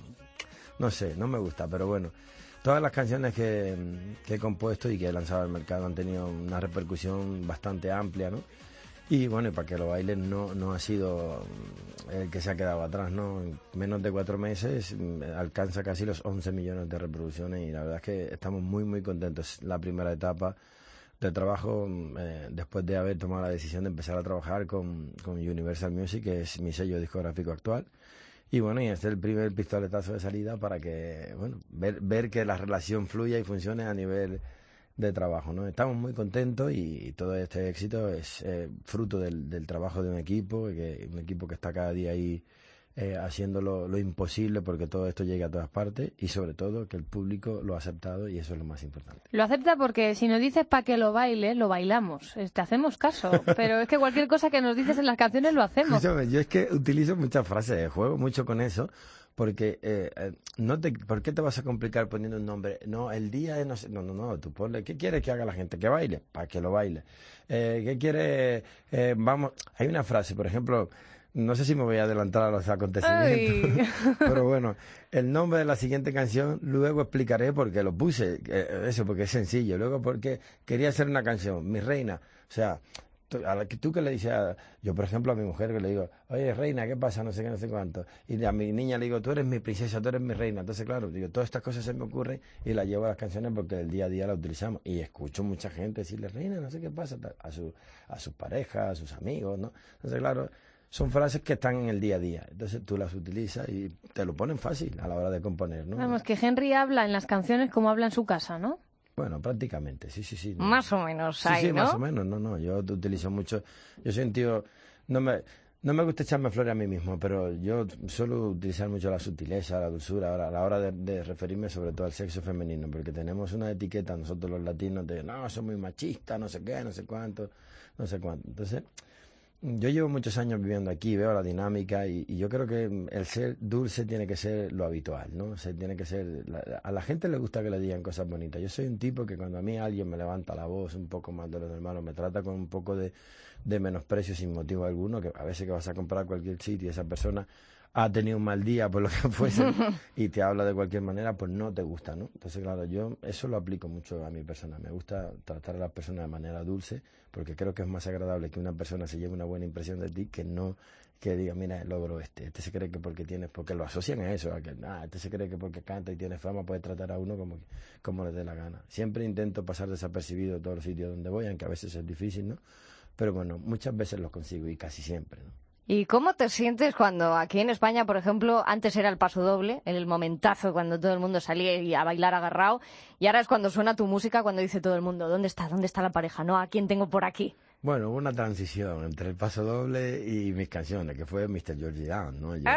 no sé, no me gusta, pero bueno. Todas las canciones que, que he compuesto y que he lanzado al mercado han tenido una repercusión bastante amplia, ¿no? Y bueno, y Pa' que lo bailes no, no ha sido el que se ha quedado atrás, ¿no? En menos de cuatro meses alcanza casi los once millones de reproducciones y la verdad es que estamos muy, muy contentos. Es la primera etapa de trabajo eh, después de haber tomado la decisión de empezar a trabajar con, con Universal Music, que es mi sello discográfico actual. Y bueno, y este es el primer pistoletazo de salida para que, bueno, ver, ver que la relación fluya y funcione a nivel de trabajo, ¿no? Estamos muy contentos y todo este éxito es eh, fruto del, del trabajo de un equipo, que, un equipo que está cada día ahí eh, haciendo lo, lo imposible porque todo esto llegue a todas partes y sobre todo que el público lo ha aceptado y eso es lo más importante. Lo acepta porque si nos dices Pa' que lo bailes, lo bailamos, te hacemos caso, pero es que cualquier cosa que nos dices en las canciones lo hacemos. Escúchame, yo es que utilizo muchas frases, juego mucho con eso. Porque, eh, eh, no te, ¿por qué te vas a complicar poniendo un nombre? No, el día de no sé, no, no, no, tú ponle, ¿qué quieres que haga la gente? Que baile, para que lo baile. Eh, ¿Qué quiere? Eh, vamos, hay una frase, por ejemplo, no sé si me voy a adelantar a los acontecimientos, pero bueno, el nombre de la siguiente canción, luego explicaré por qué lo puse, eh, eso, porque es sencillo, luego porque quería hacer una canción, Mi Reina, o sea... A la que tú que le dices, a, yo por ejemplo a mi mujer que le digo, oye reina, ¿qué pasa? No sé qué, no sé cuánto. Y a mi niña le digo, tú eres mi princesa, tú eres mi reina. Entonces claro, digo, todas estas cosas se me ocurren y las llevo a las canciones porque el día a día las utilizamos. Y escucho mucha gente decirle, reina, no sé qué pasa, a, su, a sus parejas, a sus amigos, ¿no? Entonces claro, son frases que están en el día a día. Entonces tú las utilizas y te lo ponen fácil a la hora de componer, ¿no? Vamos, que Henry habla en las canciones como habla en su casa, ¿no? Bueno, prácticamente, sí, sí, sí. Más o menos, sí, ahí, sí, ¿no? más o menos, no, no, yo utilizo mucho, yo soy un tío, no me, no me gusta echarme flores a mí mismo, pero yo suelo utilizar mucho la sutileza, la dulzura, a la hora de, de referirme sobre todo al sexo femenino, porque tenemos una etiqueta nosotros los latinos de, no, soy muy machista, no sé qué, no sé cuánto, no sé cuánto, entonces... Yo llevo muchos años viviendo aquí, veo la dinámica y, y yo creo que el ser dulce tiene que ser lo habitual, ¿no? O sea, tiene que ser... La, a la gente le gusta que le digan cosas bonitas. Yo soy un tipo que cuando a mí alguien me levanta la voz un poco más de lo normal, me trata con un poco de, de menosprecio sin motivo alguno, que a veces que vas a comprar a cualquier sitio y esa persona ha tenido un mal día por lo que fuese y te habla de cualquier manera, pues no te gusta, ¿no? Entonces, claro, yo eso lo aplico mucho a mi persona. Me gusta tratar a las personas de manera dulce porque creo que es más agradable que una persona se lleve una buena impresión de ti que no que diga, mira, logro este. Este se cree que porque tienes, porque lo asocian a eso, a que, ah, este se cree que porque canta y tiene fama puede tratar a uno como, como le dé la gana. Siempre intento pasar desapercibido en todos los sitios donde voy, aunque a veces es difícil, ¿no? Pero bueno, muchas veces los consigo y casi siempre, ¿no? ¿Y cómo te sientes cuando aquí en España, por ejemplo, antes era el paso doble, el momentazo cuando todo el mundo salía y a bailar agarrado, y ahora es cuando suena tu música, cuando dice todo el mundo, ¿dónde está? ¿Dónde está la pareja? ¿No? ¿A quién tengo por aquí? Bueno, hubo una transición entre el paso doble y mis canciones, que fue mister Georgie Dan, ¿no? Yo,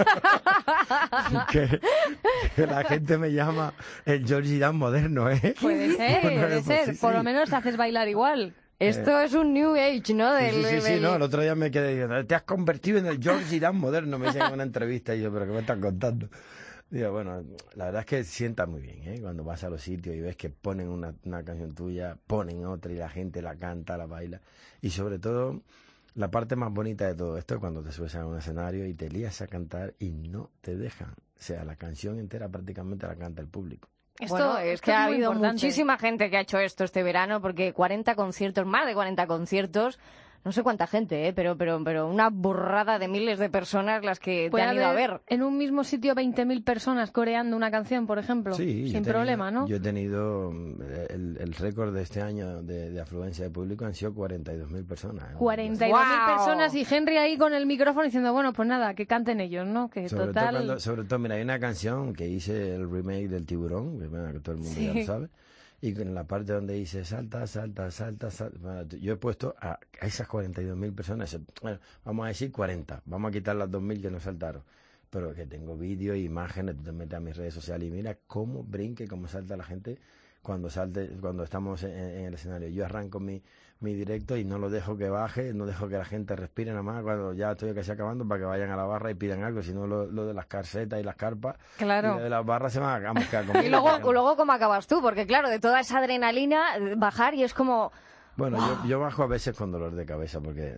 que, que la gente me llama el Georgie Dan moderno, ¿eh? Puede ser, Bueno, puede pues ser. sí, Por sí. lo menos te haces bailar igual. Esto Eh, es un New Age, ¿no? Del, Sí, sí, sí, del- no, el otro día me quedé diciendo, te has convertido en el Georgie Dan moderno, me dicen en una entrevista, y yo, pero ¿qué me están contando? Digo, bueno, la verdad es que sienta muy bien, ¿eh? Cuando vas a los sitios y ves que ponen una, una canción tuya, ponen otra y la gente la canta, la baila. Y sobre todo, la parte más bonita de todo esto es cuando te subes a un escenario y te lías a cantar y no te dejan. O sea, la canción entera prácticamente la canta el público. Esto, bueno, es esto que es ha muy habido importante. muchísima gente que ha hecho esto este verano, porque cuarenta conciertos, más de cuarenta conciertos, no sé cuánta gente, ¿eh? pero, pero, pero una burrada de miles de personas las que te Puede han ido a haber ver. en un mismo sitio veinte mil personas coreando una canción, por ejemplo, Sí, yo he sin tenido- problema, ¿no? Yo he tenido mm, el, el récord de este año de, de afluencia de público han sido cuarenta y dos mil personas. ¿eh? cuarenta y dos mil ¡Guau! personas y Henry ahí con el micrófono diciendo, bueno, pues nada, que canten ellos, ¿no? Que Sobre, total... todo cuando- sobre todo, mira, hay una canción que hice el remake del Tiburón, que, bueno, que todo el mundo ya Sí. lo sabe, y en la parte donde dice salta, salta, salta, salta, bueno, yo he puesto a, a esas cuarenta y dos mil personas, bueno, vamos a decir cuarenta, vamos a quitar las dos mil que nos saltaron, pero que tengo vídeos, imágenes, tú te metes a mis redes sociales y mira cómo brinque, cómo salta la gente cuando salte, cuando estamos en, en el escenario. Yo arranco mi, mi directo y no lo dejo que baje, no dejo que la gente respire nada más cuando ya estoy casi acabando para que vayan a la barra y pidan algo, sino lo, lo de las carcetas y las carpas Claro. y lo de las barras se van a mosquear conmigo. Y luego, luego ¿cómo acabas tú? Porque claro, de toda esa adrenalina, eh, bajar y es como... Bueno, yo, yo bajo a veces con dolor de cabeza porque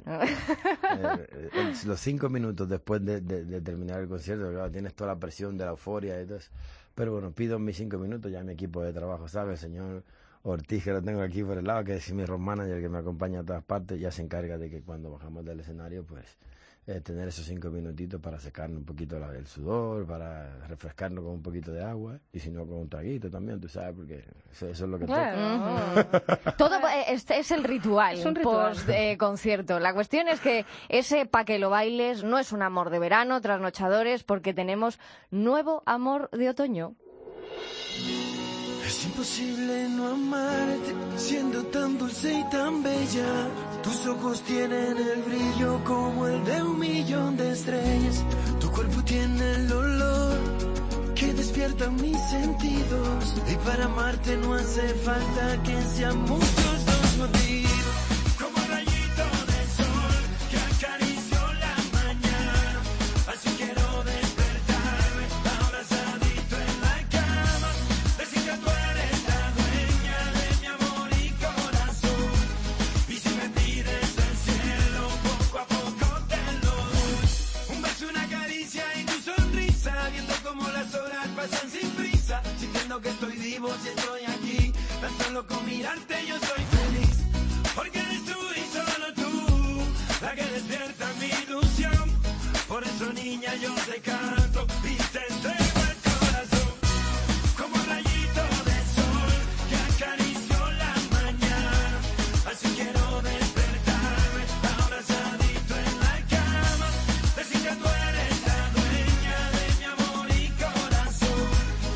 eh, el- los cinco minutos después de, de- de terminar el concierto, claro, tienes toda la presión de la euforia y todo eso. Pero bueno, pido mis cinco minutos ya mi equipo de trabajo, ¿sabes? El señor Ortiz, que lo tengo aquí por el lado, que es mi road manager que me acompaña a todas partes, ya se encarga de que cuando bajamos del escenario, pues eh, tener esos cinco minutitos para secarnos un poquito la- el sudor, para refrescarnos con un poquito de agua, y si no con un traguito también, tú sabes, porque eso, eso es lo que toca. Todo eh, es, es el ritual, Es un ritual. post eh, concierto. La cuestión es que ese pa' que lo bailes no es un amor de verano, trasnochadores, porque tenemos nuevo amor de otoño. Es imposible no amarte, siendo tan dulce y tan bella. Tus ojos tienen el brillo como el de un millón de estrellas. Tu cuerpo tiene el olor que despierta mis sentidos. Y para amarte no hace falta que sean muchos los motivos. Como un rayito de sol que acarició la mañana. Así quiero despertarme, abrazadito en la cama. Decir que tú eres la dueña de mi amor y corazón. Y si me pides el cielo, poco a poco te lo doy. Un beso, una caricia y tu sonrisa, viendo cómo las horas pasan sin prisa. Sintiendo que estoy vivo si estoy aquí, tan solo con mirarte yo soy feliz. Porque eres tú y solo tú, la que despierta mi ilusión. Por eso niña yo te canto y te entrego el corazón. Como un rayito de sol que acarició la mañana. Así quiero despertarme, abrazadito en la cama. Decir que tú eres la dueña de mi amor y corazón.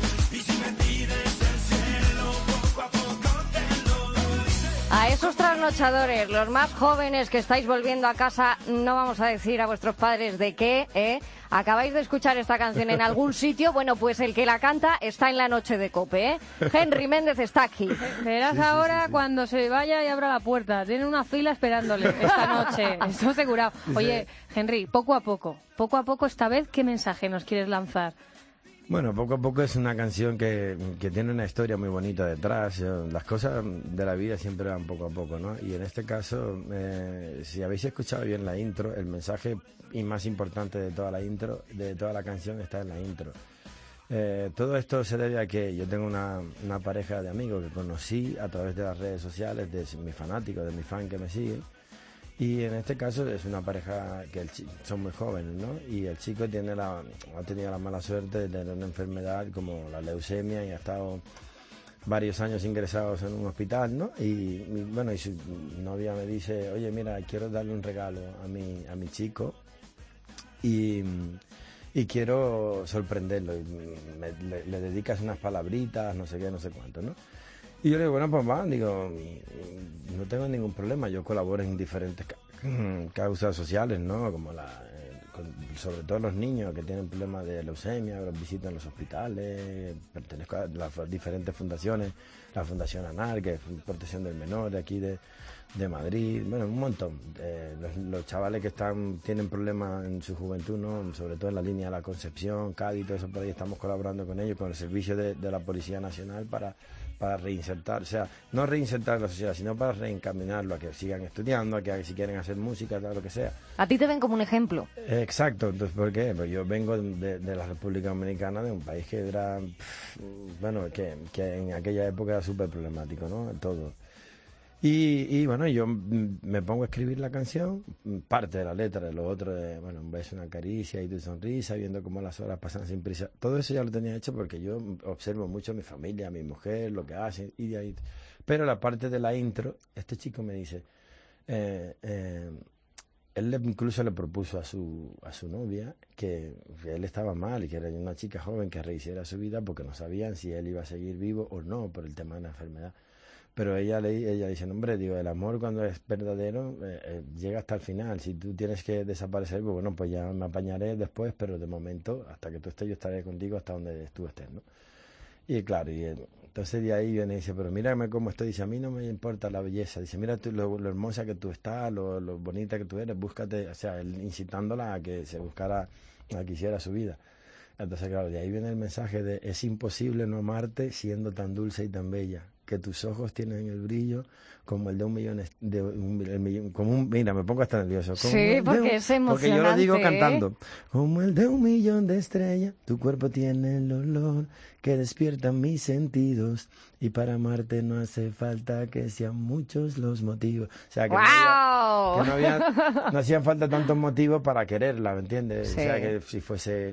Y si me pides el cielo, poco a poco te lo doy. A esos trasnochadores, los más jóvenes que estáis volviendo a casa, no vamos a decir a vuestros padres de qué, ¿eh? ¿Acabáis de escuchar esta canción en algún sitio? Bueno, pues el que la canta está en la noche de COPE, ¿eh? Henry Méndez está aquí. Verás Sí, sí, ahora sí, sí. cuando se vaya y abra la puerta. Tiene una fila esperándole esta noche. Esto asegurado. Oye, Henry, poco a poco, poco a poco esta vez, ¿qué mensaje nos quieres lanzar? Bueno, poco a poco es una canción que, que tiene una historia muy bonita detrás. eh, Las cosas de la vida siempre van poco a poco, ¿no? Y en este caso, eh, si habéis escuchado bien la intro, el mensaje y más importante de toda la intro, de toda la canción, está en la intro. Eh, todo esto se debe a que yo tengo una, una pareja de amigos que conocí a través de las redes sociales, de mis fanáticos, de mis fans que me siguen. Y en este caso es una pareja que el chi- son muy jóvenes, ¿no? Y el chico tiene la, ha tenido la mala suerte de tener una enfermedad como la leucemia y ha estado varios años ingresados en un hospital, ¿no? Y, y, bueno, y su novia me dice, oye, mira, quiero darle un regalo a mi, a mi chico y, y quiero sorprenderlo. Y me- le, le dedicas unas palabritas, no sé qué, no sé cuánto, ¿no? Y yo le digo, bueno, pues va, digo, no tengo ningún problema, yo colaboro en diferentes ca causas sociales, ¿no? Como la, eh, con, sobre todo los niños que tienen problemas de leucemia, los visitan los hospitales, pertenezco a las diferentes fundaciones, la Fundación ANAR, que es Protección del Menor de aquí de, de Madrid, bueno, un montón. Eh, los, los chavales que están tienen problemas en su juventud, ¿no? Sobre todo en la línea de la Concepción, Cádiz, todo eso por ahí, estamos colaborando con ellos, con el servicio de, de la Policía Nacional para para reinsertar, o sea, no reinsertar en la sociedad, sino para reencaminarlo a que sigan estudiando, a que si quieren hacer música, tal, lo que sea. A ti te ven como un ejemplo. Exacto, entonces, ¿por qué? Pues yo vengo de, de la República Dominicana, de un país que era, bueno, que, que en aquella época era súper problemático, ¿no? Todo. Y, y bueno, yo me pongo a escribir la canción, parte de la letra, de lo otro, de, bueno, un beso, una caricia y tu sonrisa, viendo cómo las horas pasan sin prisa. Todo eso ya lo tenía hecho porque yo observo mucho a mi familia, a mi mujer, lo que hacen, y de ahí. Pero la parte de la intro, este chico me dice, eh, eh, él le, incluso le propuso a su, a su novia que, que él estaba mal y que era una chica joven que rehiciera su vida porque no sabían si él iba a seguir vivo o no por el tema de la enfermedad. Pero ella le ella dice, hombre, digo, el amor cuando es verdadero eh, eh, llega hasta el final. Si tú tienes que desaparecer, pues bueno, pues ya me apañaré después, pero de momento, hasta que tú estés, yo estaré contigo hasta donde tú estés, ¿no? Y claro, y él, entonces de ahí viene y dice, pero mírame cómo estoy. Dice, a mí no me importa la belleza. Dice, mira tú, lo, lo hermosa que tú estás, lo, lo bonita que tú eres, búscate, o sea, él incitándola a que se buscara, a que hiciera su vida. Entonces, claro, de ahí viene el mensaje de, es imposible no amarte siendo tan dulce y tan bella, que tus ojos tienen el brillo como el de un millón, de un, el millón, como un, mira, me pongo hasta nervioso. Como sí, porque un, es emocionante. Porque yo lo digo cantando. Como el de un millón de estrellas, tu cuerpo tiene el olor que despierta mis sentidos, y para amarte no hace falta que sean muchos los motivos. O sea, que, ¡wow! no, había, que no, había, no hacían falta tantos motivos para quererla, ¿me entiendes? Sí. O sea, que si fuese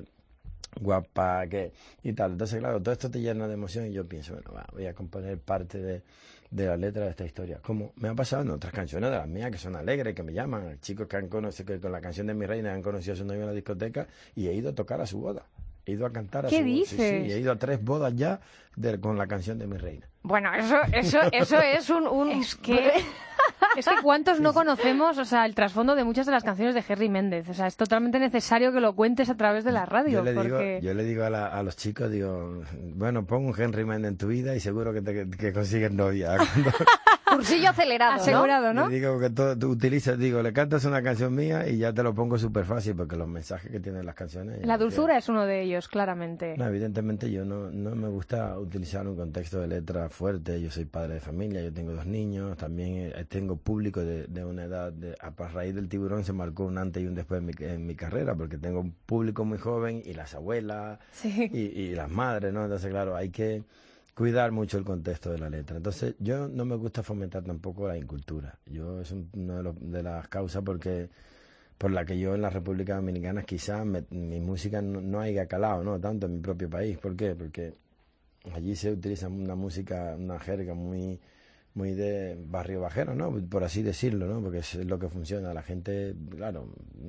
guapa, que y tal. Entonces, claro, todo esto te llena de emoción y yo pienso, bueno, va, voy a componer parte de, de la letra de esta historia. Como me ha pasado en otras canciones de las mías que son alegres, que me llaman, chicos que han conocido, que con la canción de Mi Reina han conocido a su novio en la discoteca y he ido a tocar a su boda. He ido a cantar a ¿Qué su boda. dices? Sí, sí, he ido a tres bodas ya de, con la canción de Mi Reina. Bueno, eso, eso, eso es un, un... Es que... Es que cuántos no conocemos, o sea, el trasfondo de muchas de las canciones de Henry Méndez. O sea, es totalmente necesario que lo cuentes a través de la radio. Yo le porque... digo, yo le digo a, la, a los chicos, digo, bueno, pon un Henry Méndez en tu vida y seguro que, te, que consigues novia. Cuando... Cursillo acelerado, ¿no? Asegurado, ¿no? Le digo que todo, tú utilizas, digo, le cantas una canción mía y ya te lo pongo súper fácil porque los mensajes que tienen las canciones... La dulzura que... es uno de ellos, claramente. No, evidentemente yo no, no me gusta utilizar un contexto de letra fuerte. Yo soy padre de familia, yo tengo dos niños, también tengo público de, de una edad... De, a raíz del Tiburón se marcó un antes y un después en mi, en mi carrera porque tengo un público muy joven y las abuelas sí. y, y las madres, ¿no? Entonces, claro, hay que... cuidar mucho el contexto de la letra. Entonces, yo no me gusta fomentar tampoco la incultura. Yo es una de, los, de las causas porque por la que yo en la República Dominicana quizás me, mi música no, no haya calado, ¿no? Tanto en mi propio país. ¿Por qué? Porque allí se utiliza una música, una jerga muy muy de barrio bajero, ¿no? Por así decirlo, ¿no? Porque es lo que funciona. La gente, claro...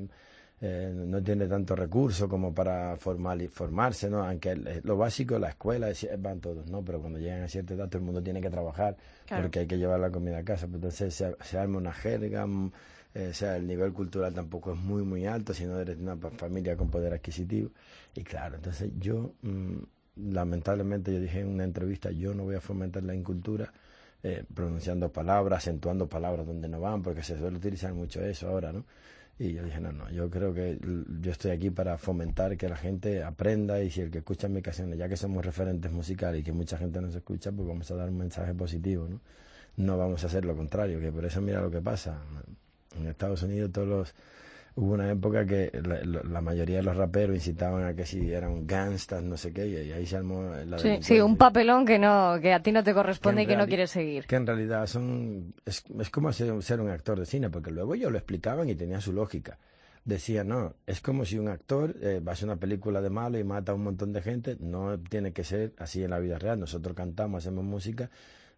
Eh, no tiene tanto recurso como para formar, formarse, ¿no? Aunque el, lo básico, la escuela, es, van todos, ¿no? Pero cuando llegan a cierta edad todo el mundo tiene que trabajar claro. Porque hay que llevar la comida a casa. Entonces se, se arma una jerga, eh, o sea, el nivel cultural tampoco es muy, muy alto si no eres de una familia con poder adquisitivo. Y claro, entonces yo, mmm, lamentablemente, yo dije en una entrevista, yo no voy a fomentar la incultura eh, pronunciando palabras, acentuando palabras donde no van, porque se suele utilizar mucho eso ahora, ¿no? Y yo dije, no, no, yo creo que yo estoy aquí para fomentar que la gente aprenda y si el que escucha mis canciones, ya que somos referentes musicales y que mucha gente nos escucha, pues vamos a dar un mensaje positivo, ¿no? No vamos a hacer lo contrario, que por eso mira lo que pasa. En Estados Unidos todos los... Hubo una época que la, la mayoría de los raperos incitaban a que si eran gangsters, no sé qué, y ahí se armó la sí, sí, un papelón que no que a ti no te corresponde que y que no quieres seguir. Que en realidad son es, es como ser, ser un actor de cine, porque luego ellos lo explicaban y tenía su lógica. Decían, no, es como si un actor eh, va a hacer una película de malo y mata a un montón de gente, no tiene que ser así en la vida real. Nosotros cantamos, hacemos música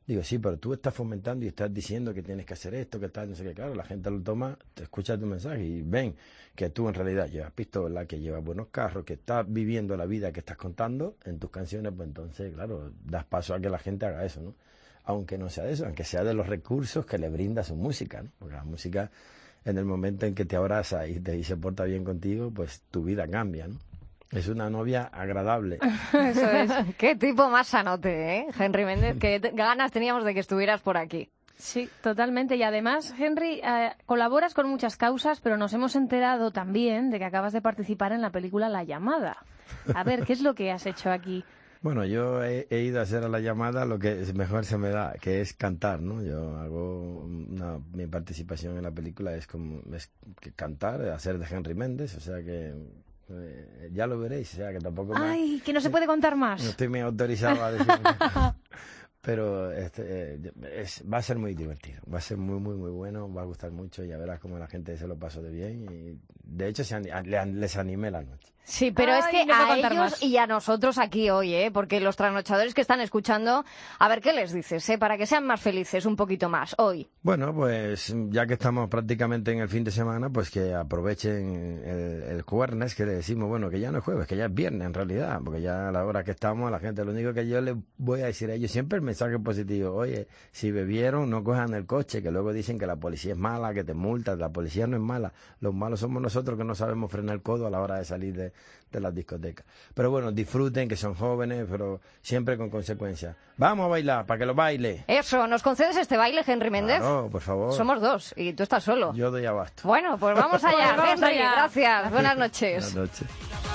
Digo, sí, pero tú estás fomentando y estás diciendo que tienes que hacer esto, que estás, no sé qué. Claro, la gente lo toma, te escucha tu mensaje y ven que tú en realidad llevas pistola, que llevas buenos carros, que estás viviendo la vida que estás contando en tus canciones, pues entonces, claro, das paso a que la gente haga eso, ¿no? Aunque no sea de eso, aunque sea de los recursos que le brinda su música, ¿no? Porque la música, en el momento en que te abraza y, te, y se porta bien contigo, pues tu vida cambia, ¿no? Es una novia agradable. Eso es. Qué tipo más sanote, ¿eh? Henry Méndez, qué ganas teníamos de que estuvieras por aquí. Sí, totalmente. Y además, Henry, eh, colaboras con muchas causas, pero nos hemos enterado también de que acabas de participar en la película La Llamada. A ver, ¿qué es lo que has hecho aquí? Bueno, yo he, he ido a hacer a La Llamada lo que mejor se me da, que es cantar, ¿no? Yo hago una, mi participación en la película es como es que cantar, hacer de Henry Méndez, o sea que eh, ya lo veréis, o sea que tampoco me, Ay, que no se puede contar más. No estoy muy autorizado a decir. Pero este, eh, es, va a ser muy divertido, va a ser muy, muy, muy bueno, va a gustar mucho y ya verás cómo la gente se lo pasó de bien. Y de hecho, se, les animé la noche. Sí, pero Ay, es que no a contar ellos más. y a nosotros aquí hoy, ¿eh? Porque los trasnochadores que están escuchando, a ver qué les dices, ¿eh? Para que sean más felices un poquito más hoy. Bueno, pues ya que estamos prácticamente en el fin de semana, pues que aprovechen el, el jueves, que le decimos, bueno, que ya no es jueves, que ya es viernes en realidad, porque ya a la hora que estamos, a la gente, lo único que yo les voy a decir a ellos, siempre el mensaje positivo, oye, si bebieron, no cojan el coche, que luego dicen que la policía es mala, que te multan, la policía no es mala, los malos somos nosotros que no sabemos frenar el codo a la hora de salir de, de las discotecas. Pero bueno, disfruten, que son jóvenes, pero siempre con consecuencias. Vamos a bailar, para que lo baile. Eso, ¿nos concedes este baile, Henry Méndez? Claro, por favor. Somos dos y tú estás solo. Yo doy abasto. Bueno, pues vamos allá, Pues vamos Henry, allá. gracias, buenas noches. Buenas noches.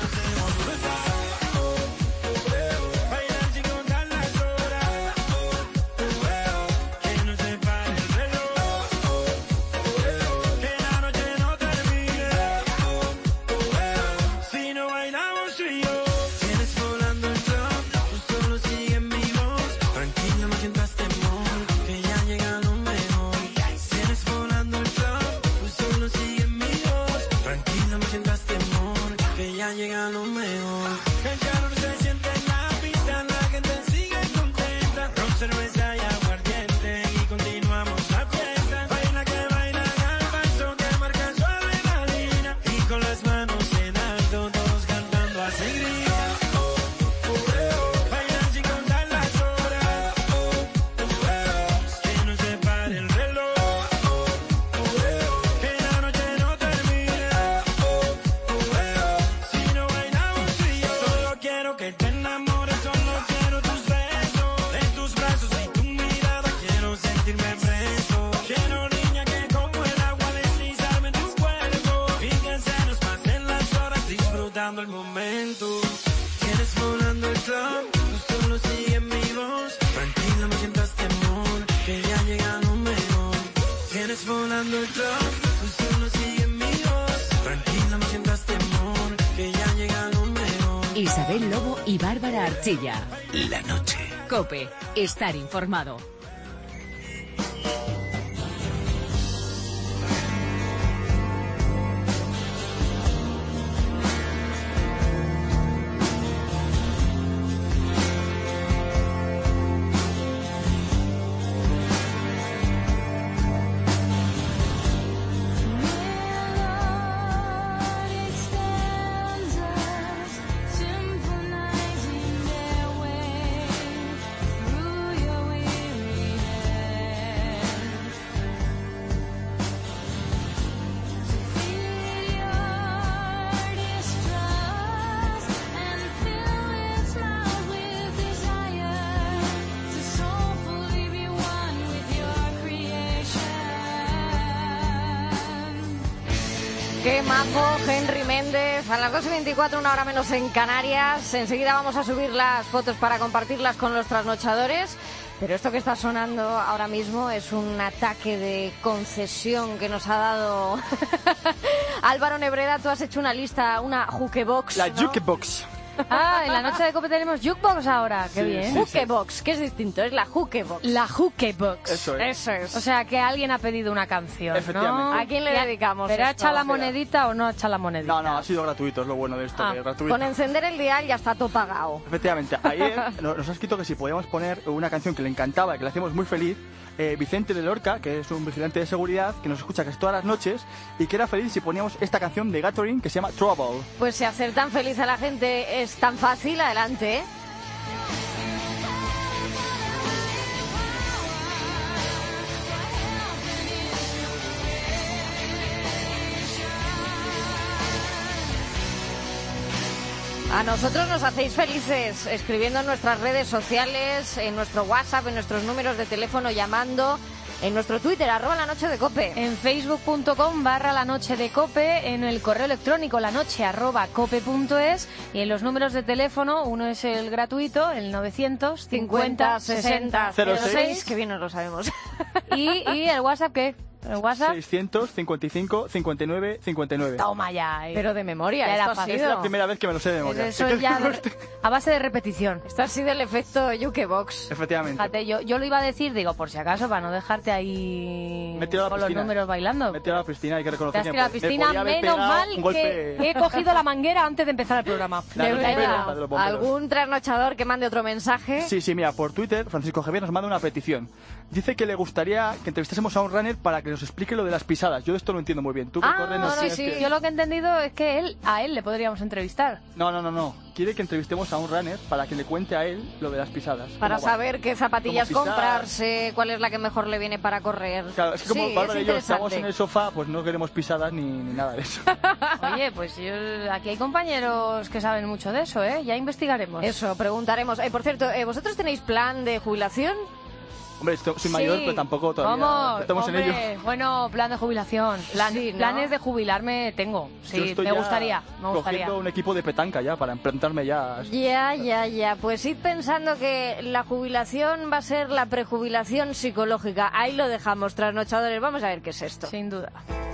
Llega lo mejor. El calor se siente en la pista, la gente sigue contenta. Ron, cerveza y aguardiente y continuamos la fiesta. Baila que baila al paso que marca su adrenalina. Y con las manos en alto, todos cantando alegría. Oh, oh, oh. Bailan sin contar las horas. Oh, oh, oh. Que no se pare el reloj. Oh, oh, oh. Que la noche no termine. Oh, oh, oh. Si no bailamos tú y yo, solo quiero que te enamores, solo quiero tus besos, de tus brazos y tu mirada, quiero sentirme preso. Quiero, niña, que como el agua deslizarme en tu cuerpo y que se nos pasen las horas disfrutando el momento. Tienes volando el club, tú solo sigue mi voz. Tranquila, no sientas temor, que ya llega lo mejor. Tienes volando el club, tú solo sigue mi voz. Tranquila, no sientas temor, que ya llega lo mejor. Isabel Lobo y Bárbara Archilla. La noche. COPE. Estar informado. Qué majo, Henry Méndez. A las dos y veinticuatro, una hora menos en Canarias. Enseguida vamos a subir las fotos para compartirlas con los trasnochadores. Pero esto que está sonando ahora mismo es un ataque de concesión que nos ha dado Álvaro Nebreda. Tú has hecho una lista, una jukebox, La ¿no? jukebox. Ah, en la noche de COPE tenemos Jukebox ahora, qué Sí, bien. sí, Jukebox, que es distinto, es la Jukebox. La Jukebox. Eso es. Eso es. O sea, que alguien ha pedido una canción, Efectivamente. ¿no? ¿A quién le Ya- dedicamos ¿Pero ha esto? echado la monedita o no ha echado la monedita? No, no, ha sido gratuito, es lo bueno de esto, Ah, que es gratuito. con encender el dial ya está todo pagado. Efectivamente, ayer nos nos ha escrito que si podíamos poner una canción que le encantaba, que le hacíamos muy feliz, eh, Vicente de Lorca, que es un vigilante de seguridad, que nos escucha casi todas las noches, y que era feliz si poníamos esta canción de Gathering que se llama Trouble. Pues si hacer tan feliz a la gente es tan fácil, adelante, ¿eh? A nosotros nos hacéis felices escribiendo en nuestras redes sociales, en nuestro WhatsApp, en nuestros números de teléfono, llamando, en nuestro Twitter, arroba la noche de cope. En facebook punto com barra la noche de cope, en el correo electrónico la noche arroba cope punto es y en los números de teléfono, uno es el gratuito, el novecientos cincuenta sesenta cero seis, que bien nos lo sabemos. y, y el WhatsApp, ¿qué? ¿El WhatsApp? seiscientos cincuenta y cinco, cincuenta y nueve, cincuenta y nueve. Toma ya. eh. Pero de memoria, Ya esto era ha fácil. Es la sido. primera vez que me lo sé de memoria. Eso así es que ya no estoy- a base de repetición. Esto ha sido el efecto Jukebox. Efectivamente. Fíjate, yo, yo lo iba a decir, digo, por si acaso, para no dejarte ahí Me he tirado a la con los piscina. números bailando. Me he tirado a la piscina, hay que Te reconocer. has tirado a la me piscina, podía haber menos pegado mal un golpe- que he cogido la manguera antes de empezar el programa. La de los De bomberos, verdad. la de los bomberos. ¿Algún trasnochador que mande otro mensaje? Sí, sí, mira, por Twitter, Francisco Javier nos manda una petición. Dice que le gustaría que entrevistásemos a un runner para que nos explique lo de las pisadas. Yo de esto no entiendo muy bien. Tú que Ah, corres, no, no no, tienes sí, que- yo lo que he entendido es que él, a él le podríamos entrevistar. No, no, no, no. Quiere que entrevistemos a un runner para que le cuente a él lo de las pisadas. Para Cómo va. saber qué zapatillas Cómo pisar. comprarse, cuál es la que mejor le viene para correr. Claro, es que como Sí, Bárbara es y yo estamos interesante. en el sofá, pues no queremos pisadas ni, ni nada de eso. Oye, pues yo, aquí hay compañeros que saben mucho de eso, ¿eh? Ya investigaremos. Eso, preguntaremos. Eh, por cierto, eh, ¿vosotros tenéis plan de jubilación? Hombre, esto- soy mayor, Sí. pero tampoco todavía ¿Cómo? estamos en Hombre, ello. Bueno, plan de jubilación. Plan- Sí, ¿no? Planes de jubilarme tengo. Yo Sí, estoy me ya gustaría, me gustaría. cogiendo un equipo de petanca ya para implantarme ya. Ya, ya, ya. Pues id pensando que la jubilación va a ser la prejubilación psicológica. Ahí lo dejamos, trasnochadores. Vamos a ver qué es esto. Sin duda.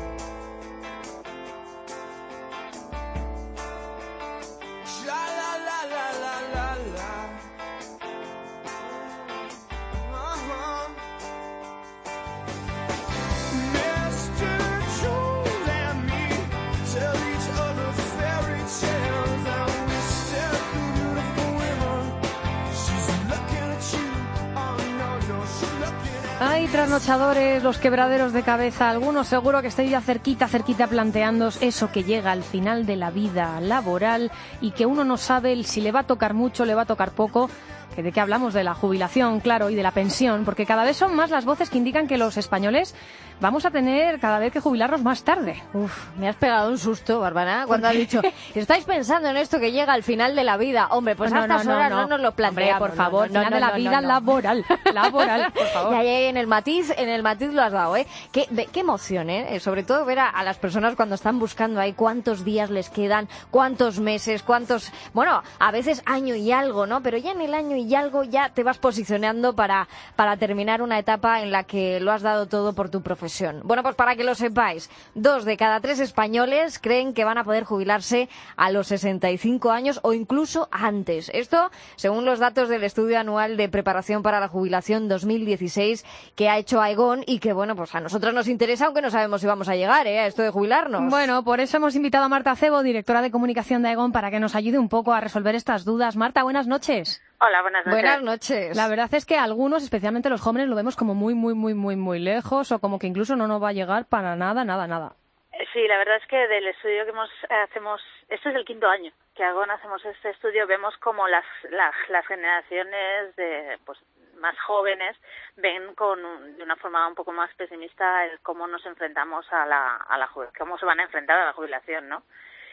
Ay, trasnochadores, los quebraderos de cabeza. Algunos seguro que estáis ya cerquita, cerquita planteándoos eso que llega al final de la vida laboral y que uno no sabe el si le va a tocar mucho, le va a tocar poco. Que de qué hablamos, de la jubilación, claro, y de la pensión, porque cada vez son más las voces que indican que los españoles vamos a tener cada vez que jubilarnos más tarde. Uf, me has pegado un susto, Bárbara, cuando ¿Por has qué? dicho, estáis pensando en esto que llega al final de la vida. Hombre, pues a estas horas no, nos lo planteamos. Hombre, por favor, no, no, final no, de la no, vida no. laboral. Laboral, por favor. Ya, ya, en el matiz, en el matiz lo has dado, ¿eh? Qué, ve- qué emoción, ¿eh? Sobre todo ver a, a las personas cuando están buscando ahí cuántos días les quedan, cuántos meses, cuántos, bueno, a veces año y algo, ¿no? Pero ya en el año y algo ya te vas posicionando para, para terminar una etapa en la que lo has dado todo por tu profesión. Bueno, pues para que lo sepáis, dos de cada tres españoles creen que van a poder jubilarse a los sesenta y cinco años o incluso antes. Esto, según los datos del estudio anual de preparación para la jubilación dos mil dieciséis que ha hecho Aegon y que, bueno, pues a nosotros nos interesa, aunque no sabemos si vamos a llegar, ¿eh? A esto de jubilarnos. Bueno, por eso hemos invitado a Marta Cebo, directora de comunicación de Aegon, para que nos ayude un poco a resolver estas dudas. Marta, buenas noches. Hola, buenas noches. Buenas noches. La verdad es que algunos, especialmente los jóvenes, lo vemos como muy, muy, muy, muy, muy lejos o como que incluso no nos va a llegar para nada, nada, nada. Eh, Sí, la verdad es que del estudio que hemos, hacemos, este es el quinto año que hago, hacemos este estudio, vemos como las, las, las generaciones de, pues, más jóvenes ven con un- de una forma un poco más pesimista el cómo nos enfrentamos a la, a la jubilación, cómo se van a enfrentar a la jubilación, ¿no?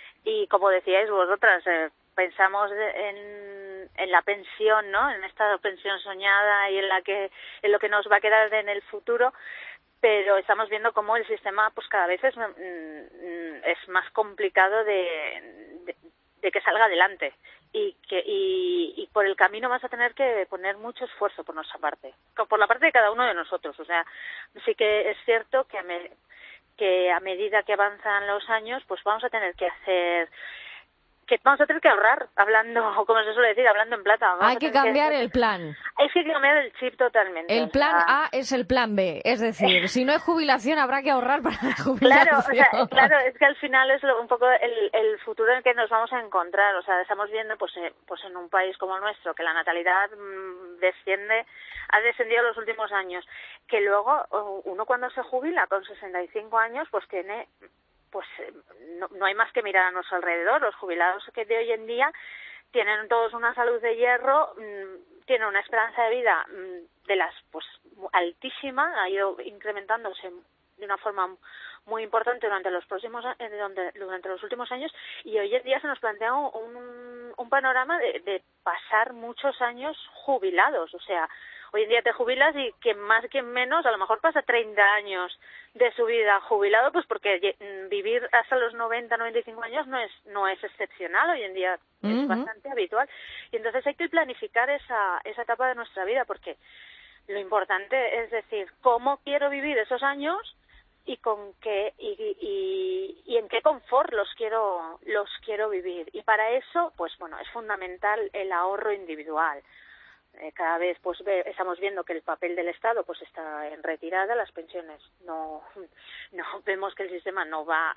Y como decíais vosotras, eh, pensamos en, en la pensión, ¿no? En esta pensión soñada y en la que en lo que nos va a quedar en el futuro, pero estamos viendo cómo el sistema pues cada vez es, mm, es más complicado de, de, de que salga adelante y que y, y por el camino vas a tener que poner mucho esfuerzo por nuestra parte, por la parte de cada uno de nosotros. O sea, sí que es cierto que a me, que a medida que avanzan los años, pues vamos a tener que hacer que vamos a tener que ahorrar, hablando, como se suele decir, hablando en plata. Vamos Hay que cambiar que... el plan. Hay que cambiar el chip totalmente. El plan o sea... A es el plan B, es decir, si no hay jubilación habrá que ahorrar para la jubilación. Claro, o sea, claro, es que al final es lo, un poco el, el futuro en el que nos vamos a encontrar. O sea, estamos viendo pues, eh, pues en un país como el nuestro que la natalidad mmm, desciende, ha descendido los últimos años, que luego uno cuando se jubila con sesenta y cinco años pues tiene... pues no, no hay más que mirar a nuestro alrededor. Los jubilados que de hoy en día tienen todos una salud de hierro, mmm, tienen una esperanza de vida mmm, de las pues altísima, ha ido incrementándose de una forma muy importante durante los próximos durante, durante los últimos años, y hoy en día se nos plantea un, un panorama de, de pasar muchos años jubilados. O sea, hoy en día te jubilas y quien más quien menos a lo mejor pasa treinta años de su vida jubilado, pues porque vivir hasta los noventa, noventa y cinco años no es no es excepcional, hoy en día uh-huh. es bastante habitual, y entonces hay que planificar esa esa etapa de nuestra vida, porque lo importante es decir, ¿cómo quiero vivir esos años y con qué y, y, y en qué confort los quiero los quiero vivir? Y para eso, pues bueno, es fundamental el ahorro individual. Eh, cada vez pues ve, estamos viendo que el papel del Estado pues está en retirada, las pensiones no no vemos que el sistema no va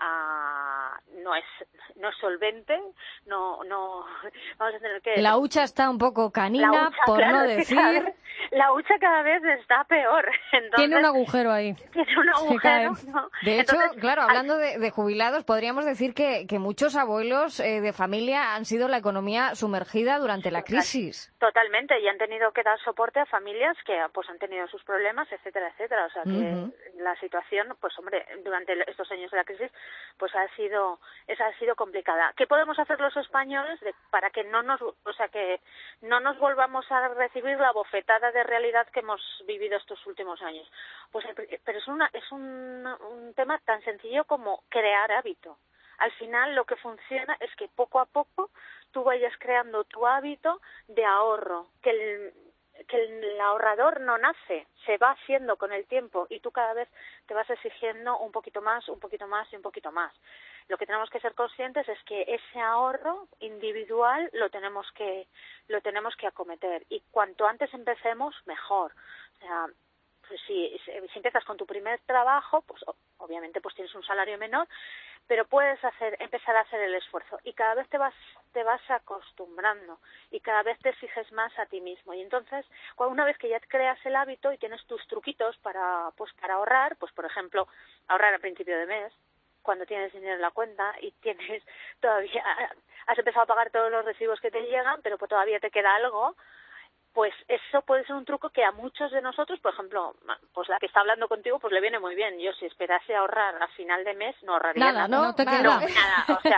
a no es no es solvente, no no vamos a tener que la hucha está un poco canina, hucha, por claro, no decir vez, la hucha cada vez está peor. Entonces, tiene un agujero ahí, tiene un agujero, ¿no? De hecho, Entonces, claro, hablando de, de jubilados, podríamos decir que, que muchos abuelos eh, de familia han sido la economía sumergida durante la crisis. Totalmente, y han tenido que dar soporte a familias que pues han tenido sus problemas, etcétera, etcétera. O sea que uh-huh. la situación, pues hombre, durante estos años de la crisis, pues ha sido, esa ha sido complicada. ¿Qué podemos hacer los españoles de, para que no nos, o sea que no nos volvamos a recibir la bofetada de realidad que hemos vivido estos últimos años? Pues, pero es una, es un, un tema tan sencillo como crear hábito. Al final lo que funciona es que poco a poco tú vayas creando tu hábito de ahorro, que el, que el ahorrador no nace, se va haciendo con el tiempo y tú cada vez te vas exigiendo un poquito más, un poquito más y un poquito más. Lo que tenemos que ser conscientes es que ese ahorro individual lo tenemos que lo tenemos que acometer, y cuanto antes empecemos mejor. O sea, pues si, si empiezas con tu primer trabajo, pues obviamente pues tienes un salario menor, pero puedes hacer empezar a hacer el esfuerzo, y cada vez te vas te vas acostumbrando y cada vez te exiges más a ti mismo, y entonces una vez que ya creas el hábito y tienes tus truquitos para pues para ahorrar, pues por ejemplo ahorrar al principio de mes, cuando tienes dinero en la cuenta y tienes todavía has empezado a pagar todos los recibos que te llegan, pero pues todavía te queda algo, pues eso puede ser un truco que a muchos de nosotros, por ejemplo, pues la que está hablando contigo, pues le viene muy bien. Yo si esperase ahorrar a final de mes, no ahorraría nada. Nada, ¿no? No te queda. No, nada, o sea,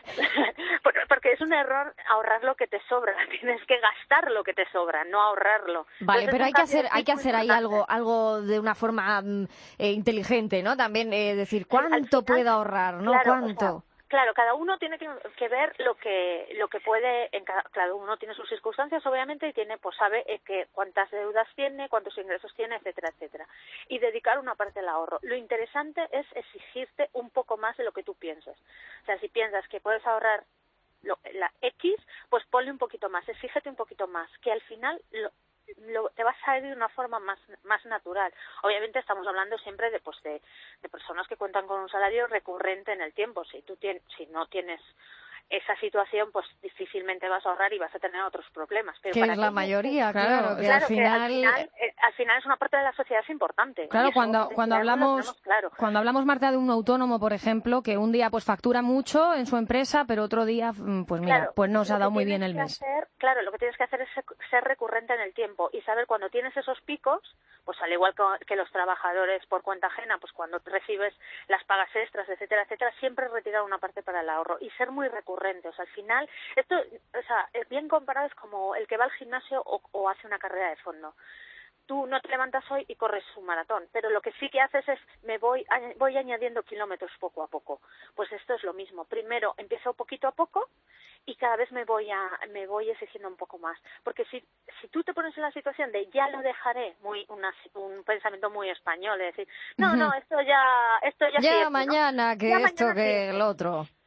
porque es un error ahorrar lo que te sobra. Tienes que gastar lo que te sobra, no ahorrarlo. Vale, Entonces, pero hay que hacer hay que hacer ahí importante. algo algo de una forma eh, inteligente, ¿no? También eh, decir, ¿cuánto final, puedo ahorrar? ¿No? Claro, ¿Cuánto? O sea, claro, cada uno tiene que, que ver lo que lo que puede, en cada, claro, uno tiene sus circunstancias obviamente y tiene, pues sabe eh, que cuántas deudas tiene, cuántos ingresos tiene, etcétera, etcétera, y dedicar una parte al ahorro. Lo interesante es exigirte un poco más de lo que tú piensas. O sea, si piensas que puedes ahorrar lo, la X, pues ponle un poquito más, exígete un poquito más, que al final lo, Lo, te vas a ir de una forma más más natural. Obviamente estamos hablando siempre de pues de, de personas que cuentan con un salario recurrente en el tiempo. Si tú tienes, si no tienes esa situación, pues difícilmente vas a ahorrar y vas a tener otros problemas. Pero que para es la mayoría, claro, que, claro, al, final... que al final eh, al final es una parte de la sociedad es importante. Claro, eso, cuando cuando hablamos claro. cuando hablamos, Marta, de un autónomo, por ejemplo, que un día pues factura mucho en su empresa, pero otro día pues mira, claro, pues no se ha dado muy bien el mes. Hacer, claro, lo que tienes que hacer es ser recurrente en el tiempo y saber cuando tienes esos picos, pues al igual que los trabajadores por cuenta ajena, pues cuando recibes las pagas extras, etcétera, etcétera, siempre retirar una parte para el ahorro y ser muy recurrente. O sea, al final esto, o sea, es bien comparado, es como el que va al gimnasio o, o hace una carrera de fondo. Tú no te levantas hoy y corres un maratón, pero lo que sí que haces es me voy voy añadiendo kilómetros poco a poco. Pues esto es lo mismo. Primero empiezo poquito a poco y cada vez me voy a me voy exigiendo un poco más, porque si si tú te pones en la situación de ya lo dejaré, muy una, un pensamiento muy español, es decir, no, no, esto ya esto ya ya sí es, mañana ¿no? que ya esto mañana que sí. el otro.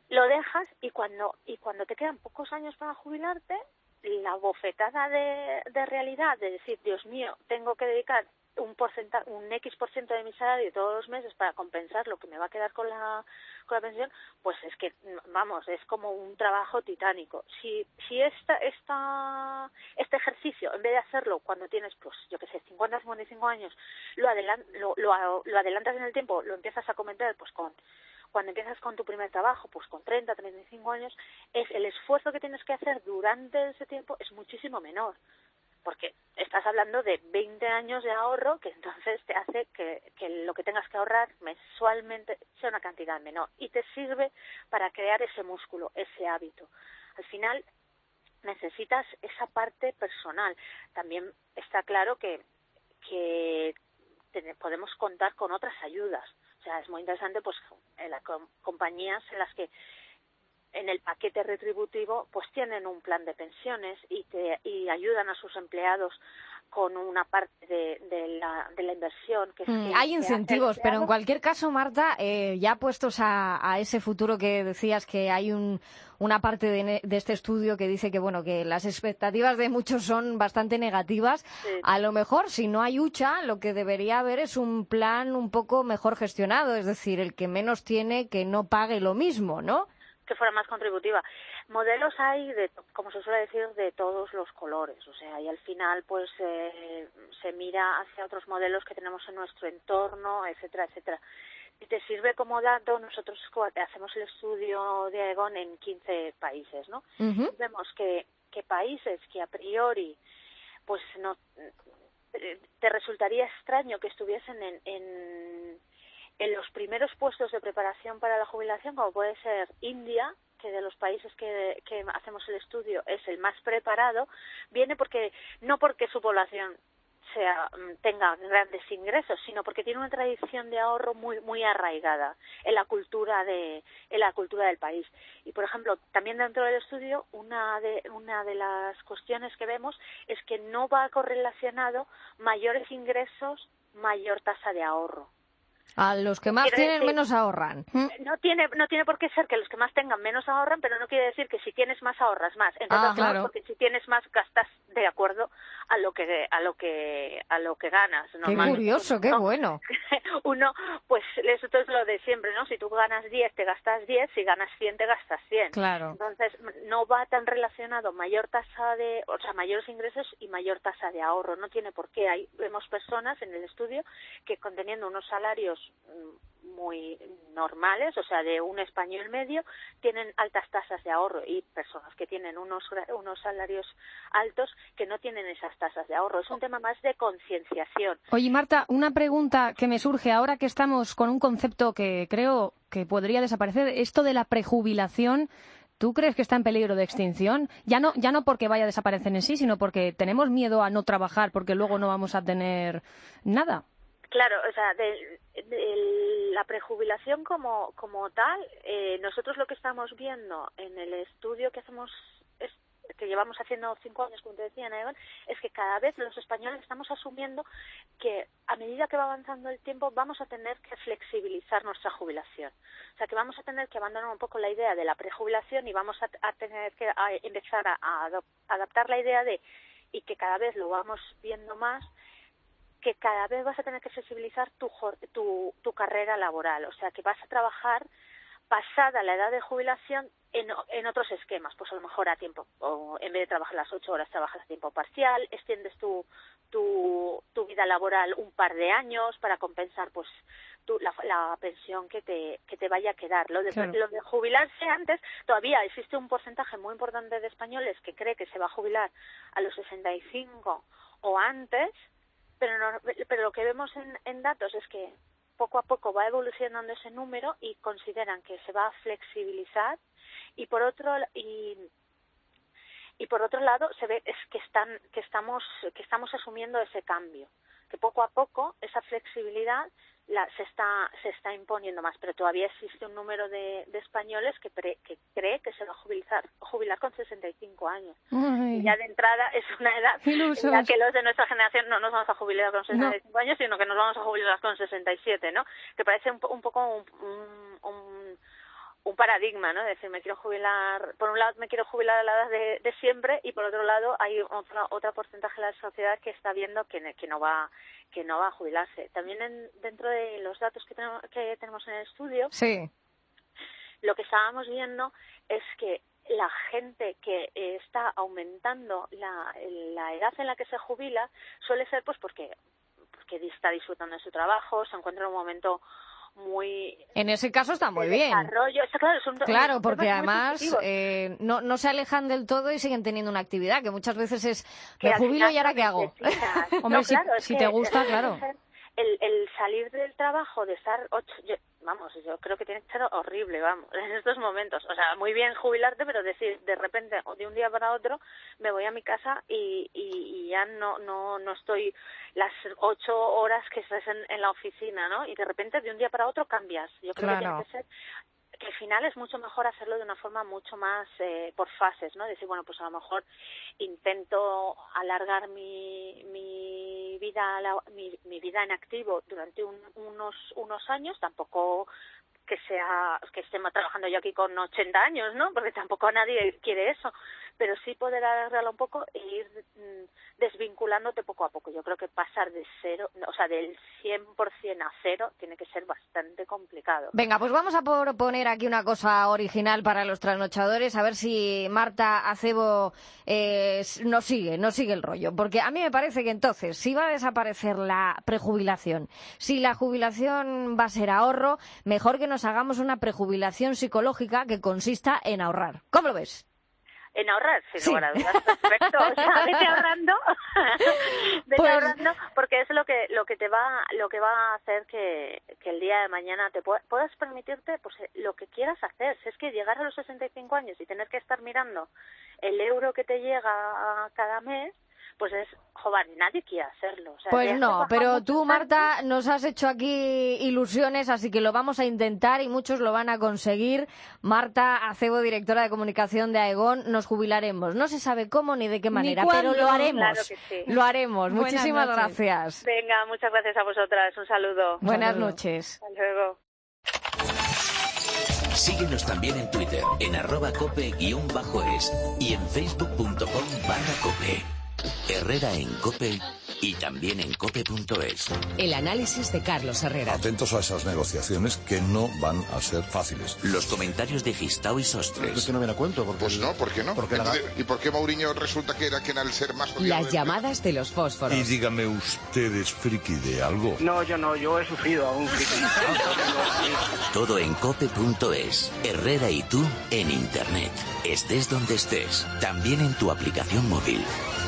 lo dejas y cuando y cuando te quedan pocos años para jubilarte, la bofetada de, de realidad de decir, Dios mío, tengo que dedicar un porcentaje, un X por ciento de mi salario todos los meses para compensar lo que me va a quedar con la con la pensión, pues es que, vamos, es como un trabajo titánico. Si si esta esta este ejercicio, en vez de hacerlo cuando tienes, pues, yo qué sé, cincuenta, cincuenta y cinco años, lo, adelan, lo, lo, lo adelantas en el tiempo, lo empiezas a cometer, pues con cuando empiezas con tu primer trabajo, pues con treinta, treinta y cinco años, es el esfuerzo que tienes que hacer durante ese tiempo es muchísimo menor. Porque estás hablando de veinte años de ahorro, que entonces te hace que, que lo que tengas que ahorrar mensualmente sea una cantidad menor y te sirve para crear ese músculo, ese hábito. Al final necesitas esa parte personal. También está claro que, que te, podemos contar con otras ayudas. O sea, es muy interesante pues en las com- compañías en las que en el paquete retributivo pues tienen un plan de pensiones y te y ayudan a sus empleados con una parte de, de, la, de la inversión que, mm, que hay que incentivos, hace el pero en empleado. cualquier caso, Marta, eh, ya puestos a, a ese futuro que decías, que hay un, una parte de, de este estudio que dice que bueno que las expectativas de muchos son bastante negativas. Sí. A lo mejor, si no hay hucha, lo que debería haber es un plan un poco mejor gestionado, es decir, el que menos tiene que no pague lo mismo, ¿no? Que fuera más contributiva. Modelos hay, de, como se suele decir, de todos los colores, o sea, y al final pues eh, se mira hacia otros modelos que tenemos en nuestro entorno, etcétera, etcétera. Y te sirve como dato, nosotros hacemos el estudio de Aegon en quince países, ¿no? Uh-huh. Y vemos que, que países que a priori pues no te resultaría extraño que estuviesen en, en en los primeros puestos de preparación para la jubilación, como puede ser India, que de los países que, que hacemos el estudio es el más preparado, viene porque no porque su población sea tenga grandes ingresos, sino porque tiene una tradición de ahorro muy muy arraigada en la cultura de en la cultura del país. Y por ejemplo, también dentro del estudio una de una de las cuestiones que vemos es que no va correlacionado mayores ingresos, mayor tasa de ahorro. A los que más Quiere tienen, decir, menos ahorran. No tiene no tiene por qué ser que los que más tengan menos ahorran, pero no quiere decir que si tienes más ahorras más. Entonces, Ah, claro. porque si tienes más gastas de acuerdo a lo que a lo que a lo que ganas. Qué Normalmente, curioso, qué ¿no? bueno. Uno, pues eso es lo de siempre, ¿no? Si tú ganas diez, te gastas diez, si ganas cien, te gastas cien. Claro. Entonces, no va tan relacionado mayor tasa de, o sea, mayores ingresos y mayor tasa de ahorro. No tiene por qué. Hay, vemos personas en el estudio que conteniendo unos salarios muy normales, o sea, de un español medio, tienen altas tasas de ahorro y personas que tienen unos unos salarios altos que no tienen esas tasas de ahorro. Es un tema más de concienciación. Oye, Marta, una pregunta que me surge ahora que estamos con un concepto que creo que podría desaparecer, esto de la prejubilación. ¿Tú crees que está en peligro de extinción? Ya no, ya no porque vaya a desaparecer en sí, sino porque tenemos miedo a no trabajar porque luego no vamos a tener nada. Claro, o sea, de, de la prejubilación como como tal, eh, nosotros lo que estamos viendo en el estudio que hacemos, es, que llevamos haciendo cinco años, como te decía, en Aegon, es que cada vez los españoles estamos asumiendo que a medida que va avanzando el tiempo vamos a tener que flexibilizar nuestra jubilación. O sea, que vamos a tener que abandonar un poco la idea de la prejubilación y vamos a, a tener que a empezar a, a adaptar la idea de, y que cada vez lo vamos viendo más, que cada vez vas a tener que flexibilizar tu, tu, tu carrera laboral, o sea, que vas a trabajar pasada la edad de jubilación en, en otros esquemas, pues a lo mejor a tiempo, o en vez de trabajar las ocho horas, trabajas a tiempo parcial, extiendes tu, tu, tu vida laboral un par de años para compensar pues tu, la, la pensión que te, que te vaya a quedar. Lo de, Claro. lo de jubilarse antes, todavía existe un porcentaje muy importante de españoles que cree que se va a jubilar a los sesenta y cinco o antes, pero no, pero lo que vemos en, en datos es que poco a poco va evolucionando ese número y consideran que se va a flexibilizar y por otro y y por otro lado se ve es que están que estamos que estamos asumiendo ese cambio, que poco a poco esa flexibilidad la, se está se está imponiendo más, pero todavía existe un número de, de españoles que, pre, que cree que se va a jubilar jubilar con sesenta y cinco años. Ay. Y ya de entrada es una edad Ilusos. en la que los de nuestra generación no nos vamos a jubilar con sesenta y cinco No. años, sino que nos vamos a jubilar con sesenta y siete, ¿no? Que parece un, un poco un, un, un un paradigma, ¿no? Es decir, me quiero jubilar, por un lado me quiero jubilar a la edad de, de siempre y por otro lado hay otra otra porcentaje de la sociedad que está viendo que, que no va que no va a jubilarse. También en, dentro de los datos que tenemos, que tenemos en el estudio, sí. Lo que estábamos viendo es que la gente que eh, está aumentando la, la edad en la que se jubila suele ser pues porque, porque está disfrutando de su trabajo, se encuentra en un momento muy... En ese caso está muy bien. Desarrollo. Está claro, es un, claro, un porque además eh, no, no se alejan del todo y siguen teniendo una actividad, que muchas veces es, me jubilo y ahora qué hago. Hombre, no, si, claro, si que, te gusta, claro. El, el salir del trabajo, de estar ocho... Yo, vamos, yo creo que tiene que ser horrible, vamos, en estos momentos. O sea, muy bien jubilarte, pero decir, de repente, de un día para otro, me voy a mi casa y, y, y ya no, no, no estoy las ocho horas que estás en, en la oficina, ¿no? Y de repente, de un día para otro, cambias. Yo creo claro. que tiene que ser... que al final es mucho mejor hacerlo de una forma mucho más eh, por fases, ¿no? Decir, bueno, pues a lo mejor intento alargar mi mi vida la, mi, mi vida en activo durante un, unos unos años, tampoco que sea que esté trabajando yo aquí con ochenta años, ¿no? Porque tampoco nadie quiere eso, pero sí poder alargarlo un poco e ir mm, desvinculándote poco a poco. Yo creo que pasar de cero, o sea, del cien por ciento a cero tiene que ser bastante complicado. Venga, pues vamos a proponer aquí una cosa original para los trasnochadores, a ver si Marta Acebo eh, nos sigue, nos sigue el rollo, porque a mí me parece que entonces, si va a desaparecer la prejubilación, si la jubilación va a ser ahorro, mejor que nos hagamos una prejubilación psicológica que consista en ahorrar. ¿Cómo lo ves? En ahorrar, sin sí. lugar a dudas, perfecto. O sea, vete ahorrando, vete pues... ahorrando, porque es lo que lo que te va lo que va a hacer que, que el día de mañana te puedas, puedas permitirte pues lo que quieras hacer. Si es que llegar a los sesenta y cinco años y tener que estar mirando el euro que te llega cada mes, pues es, joder, nadie quiere hacerlo. O sea, pues no, pero tú, Marta, años. nos has hecho aquí ilusiones, así que lo vamos a intentar y muchos lo van a conseguir. Marta Acebo, directora de comunicación de Aegon, nos jubilaremos. No se sabe cómo ni de qué manera, pero lo haremos. Claro que sí. Lo haremos. Buenas Muchísimas noches. gracias. Venga, muchas gracias a vosotras. Un saludo. Buenas saludo. noches. Hasta luego. Síguenos también en Twitter, en arroba cope guión bajo es y en facebook punto com barra cope. Herrera en COPE y también en cope punto es. El análisis de Carlos Herrera. Atentos a esas negociaciones que no van a ser fáciles. Los comentarios de Gistao y Sostres. Es que no viene a cuento. Porque pues no, ¿por qué no? Porque Entonces, la... ¿y por qué Mourinho resulta que era quien al ser más odiado? Las llamadas de los fósforos. Y dígame, ¿usted es friki de algo? No, yo no, yo he sufrido a un friki. Todo en cope punto es. Herrera y tú en Internet. Estés donde estés. También en tu aplicación móvil.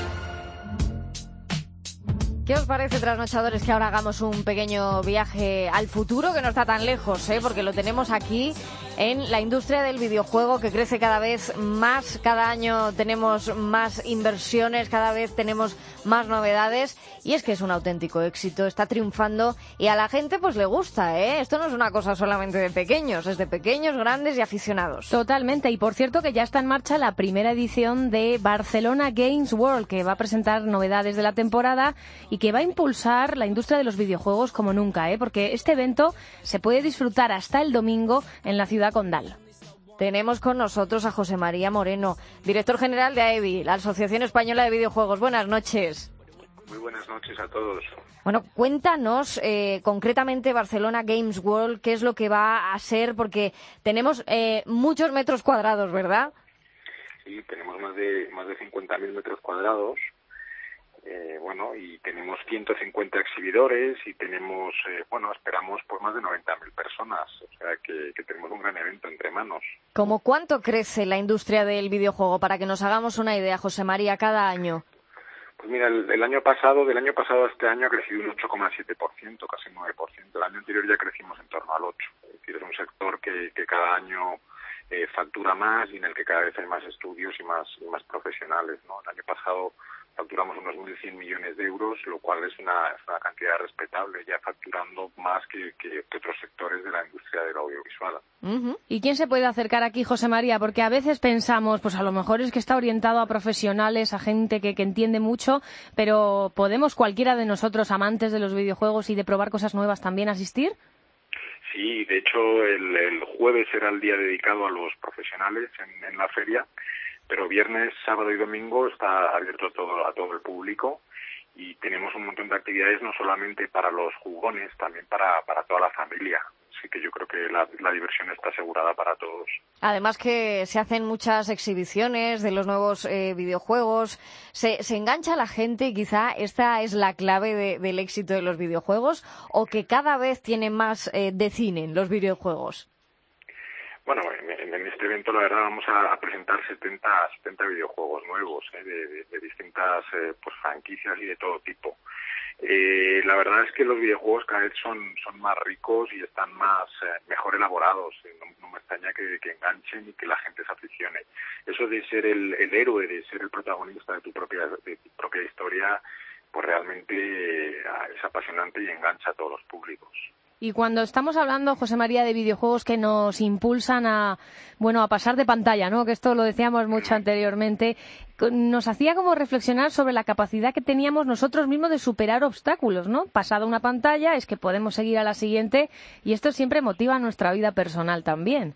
¿Qué os parece, trasnochadores, que ahora hagamos un pequeño viaje al futuro, que no está tan lejos, ¿eh? Porque lo tenemos aquí en la industria del videojuego, que crece cada vez más, cada año tenemos más inversiones, cada vez tenemos más novedades, y es que es un auténtico éxito, está triunfando y a la gente pues le gusta, ¿eh? Esto no es una cosa solamente de pequeños, es de pequeños, grandes y aficionados. Totalmente, y por cierto que ya está en marcha la primera edición de Barcelona Games World, que va a presentar novedades de la temporada y que va a impulsar la industria de los videojuegos como nunca, ¿eh? Porque este evento se puede disfrutar hasta el domingo en la ciudad condal. Tenemos con nosotros a José María Moreno, director general de AEVI, la Asociación Española de Videojuegos. Buenas noches. Muy buenas noches a todos. Bueno, cuéntanos eh, concretamente Barcelona Games World, qué es lo que va a ser, porque tenemos eh, muchos metros cuadrados, ¿verdad? Sí, tenemos más de más de cincuenta mil metros cuadrados. Eh, bueno, y tenemos ciento cincuenta exhibidores y tenemos, eh, bueno, esperamos pues más de noventa mil personas, o sea que, que tenemos un gran evento entre manos. ¿Cómo cuánto crece la industria del videojuego? Para que nos hagamos una idea, José María, cada año. Pues mira, el, el año pasado, del año pasado a este año ha crecido un ocho coma siete por ciento, casi nueve por ciento. El año anterior ya crecimos en torno al ocho por ciento. Es decir, es un sector que, que cada año eh, factura más y en el que cada vez hay más estudios y más, y más profesionales, ¿no? El año pasado facturamos unos mil cien millones de euros, lo cual es una, es una cantidad respetable, ya facturando más que, que, que otros sectores de la industria del audiovisual. Uh-huh. ¿Y quién se puede acercar aquí, José María? Porque a veces pensamos, pues a lo mejor es que está orientado a profesionales, a gente que, que entiende mucho, pero ¿podemos cualquiera de nosotros, amantes de los videojuegos y de probar cosas nuevas, también asistir? Sí, de hecho el, el jueves será el día dedicado a los profesionales en, en la feria, pero viernes, sábado y domingo está abierto a todo, a todo el público y tenemos un montón de actividades no solamente para los jugones, también para, para toda la familia. Así que yo creo que la, la diversión está asegurada para todos. Además que se hacen muchas exhibiciones de los nuevos eh, videojuegos. Se, ¿Se engancha la gente y quizá esta es la clave de, del éxito de los videojuegos? ¿O que cada vez tiene más eh, de cine los videojuegos? Bueno, en, en este evento la verdad vamos a, a presentar setenta, setenta videojuegos nuevos eh, de, de, de distintas eh, pues franquicias y de todo tipo. Eh, la verdad es que los videojuegos cada vez son, son más ricos y están más eh, mejor elaborados. No, no me extraña que, que enganchen y que la gente se aficione. Eso de ser el, el héroe, de ser el protagonista de tu propia, de tu propia historia, pues realmente eh, es apasionante y engancha a todos los públicos. Y cuando estamos hablando, José María, de videojuegos que nos impulsan a, bueno, a pasar de pantalla, ¿no? Que esto lo decíamos mucho anteriormente, nos hacía como reflexionar sobre la capacidad que teníamos nosotros mismos de superar obstáculos, ¿no? Pasada una pantalla es que podemos seguir a la siguiente y esto siempre motiva nuestra vida personal también.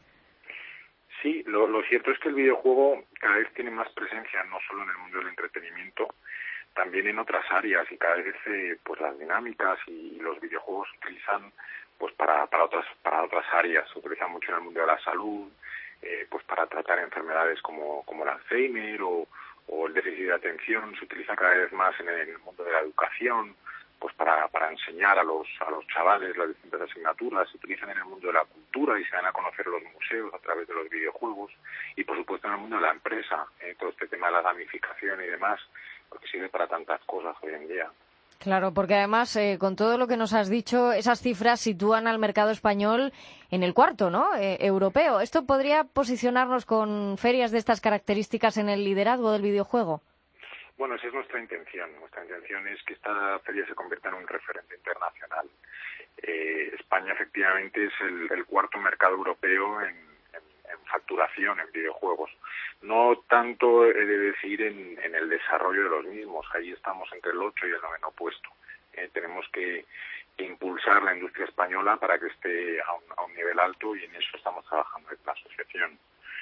Sí, lo, lo cierto es que el videojuego cada vez tiene más presencia, no solo en el mundo del entretenimiento, también en otras áreas, y cada vez eh, pues las dinámicas y los videojuegos se utilizan pues para para otras para otras áreas. Se utilizan mucho en el mundo de la salud, eh, pues para tratar enfermedades como como el Alzheimer o, o el déficit de atención. Se utiliza cada vez más en el mundo de la educación, pues para para enseñar a los a los chavales las distintas asignaturas. Se utilizan en el mundo de la cultura y se dan a conocer los museos a través de los videojuegos, y por supuesto en el mundo de la empresa, eh, todo este tema de la gamificación y demás, porque sirve para tantas cosas hoy en día. Claro, porque además, eh, con todo lo que nos has dicho, esas cifras sitúan al mercado español en el cuarto, ¿no? Eh, europeo. ¿Esto podría posicionarnos con ferias de estas características en el liderazgo del videojuego? Bueno, esa es nuestra intención. Nuestra intención es que esta feria se convierta en un referente internacional. Eh, España, efectivamente, es el, el cuarto mercado europeo en, en, en facturación en videojuegos. No tanto he de decir en, en el desarrollo de los mismos. Ahí estamos entre el ocho y el noveno puesto. Eh, tenemos que, que impulsar la industria española para que esté a un, a un nivel alto, y en eso estamos trabajando en la asociación.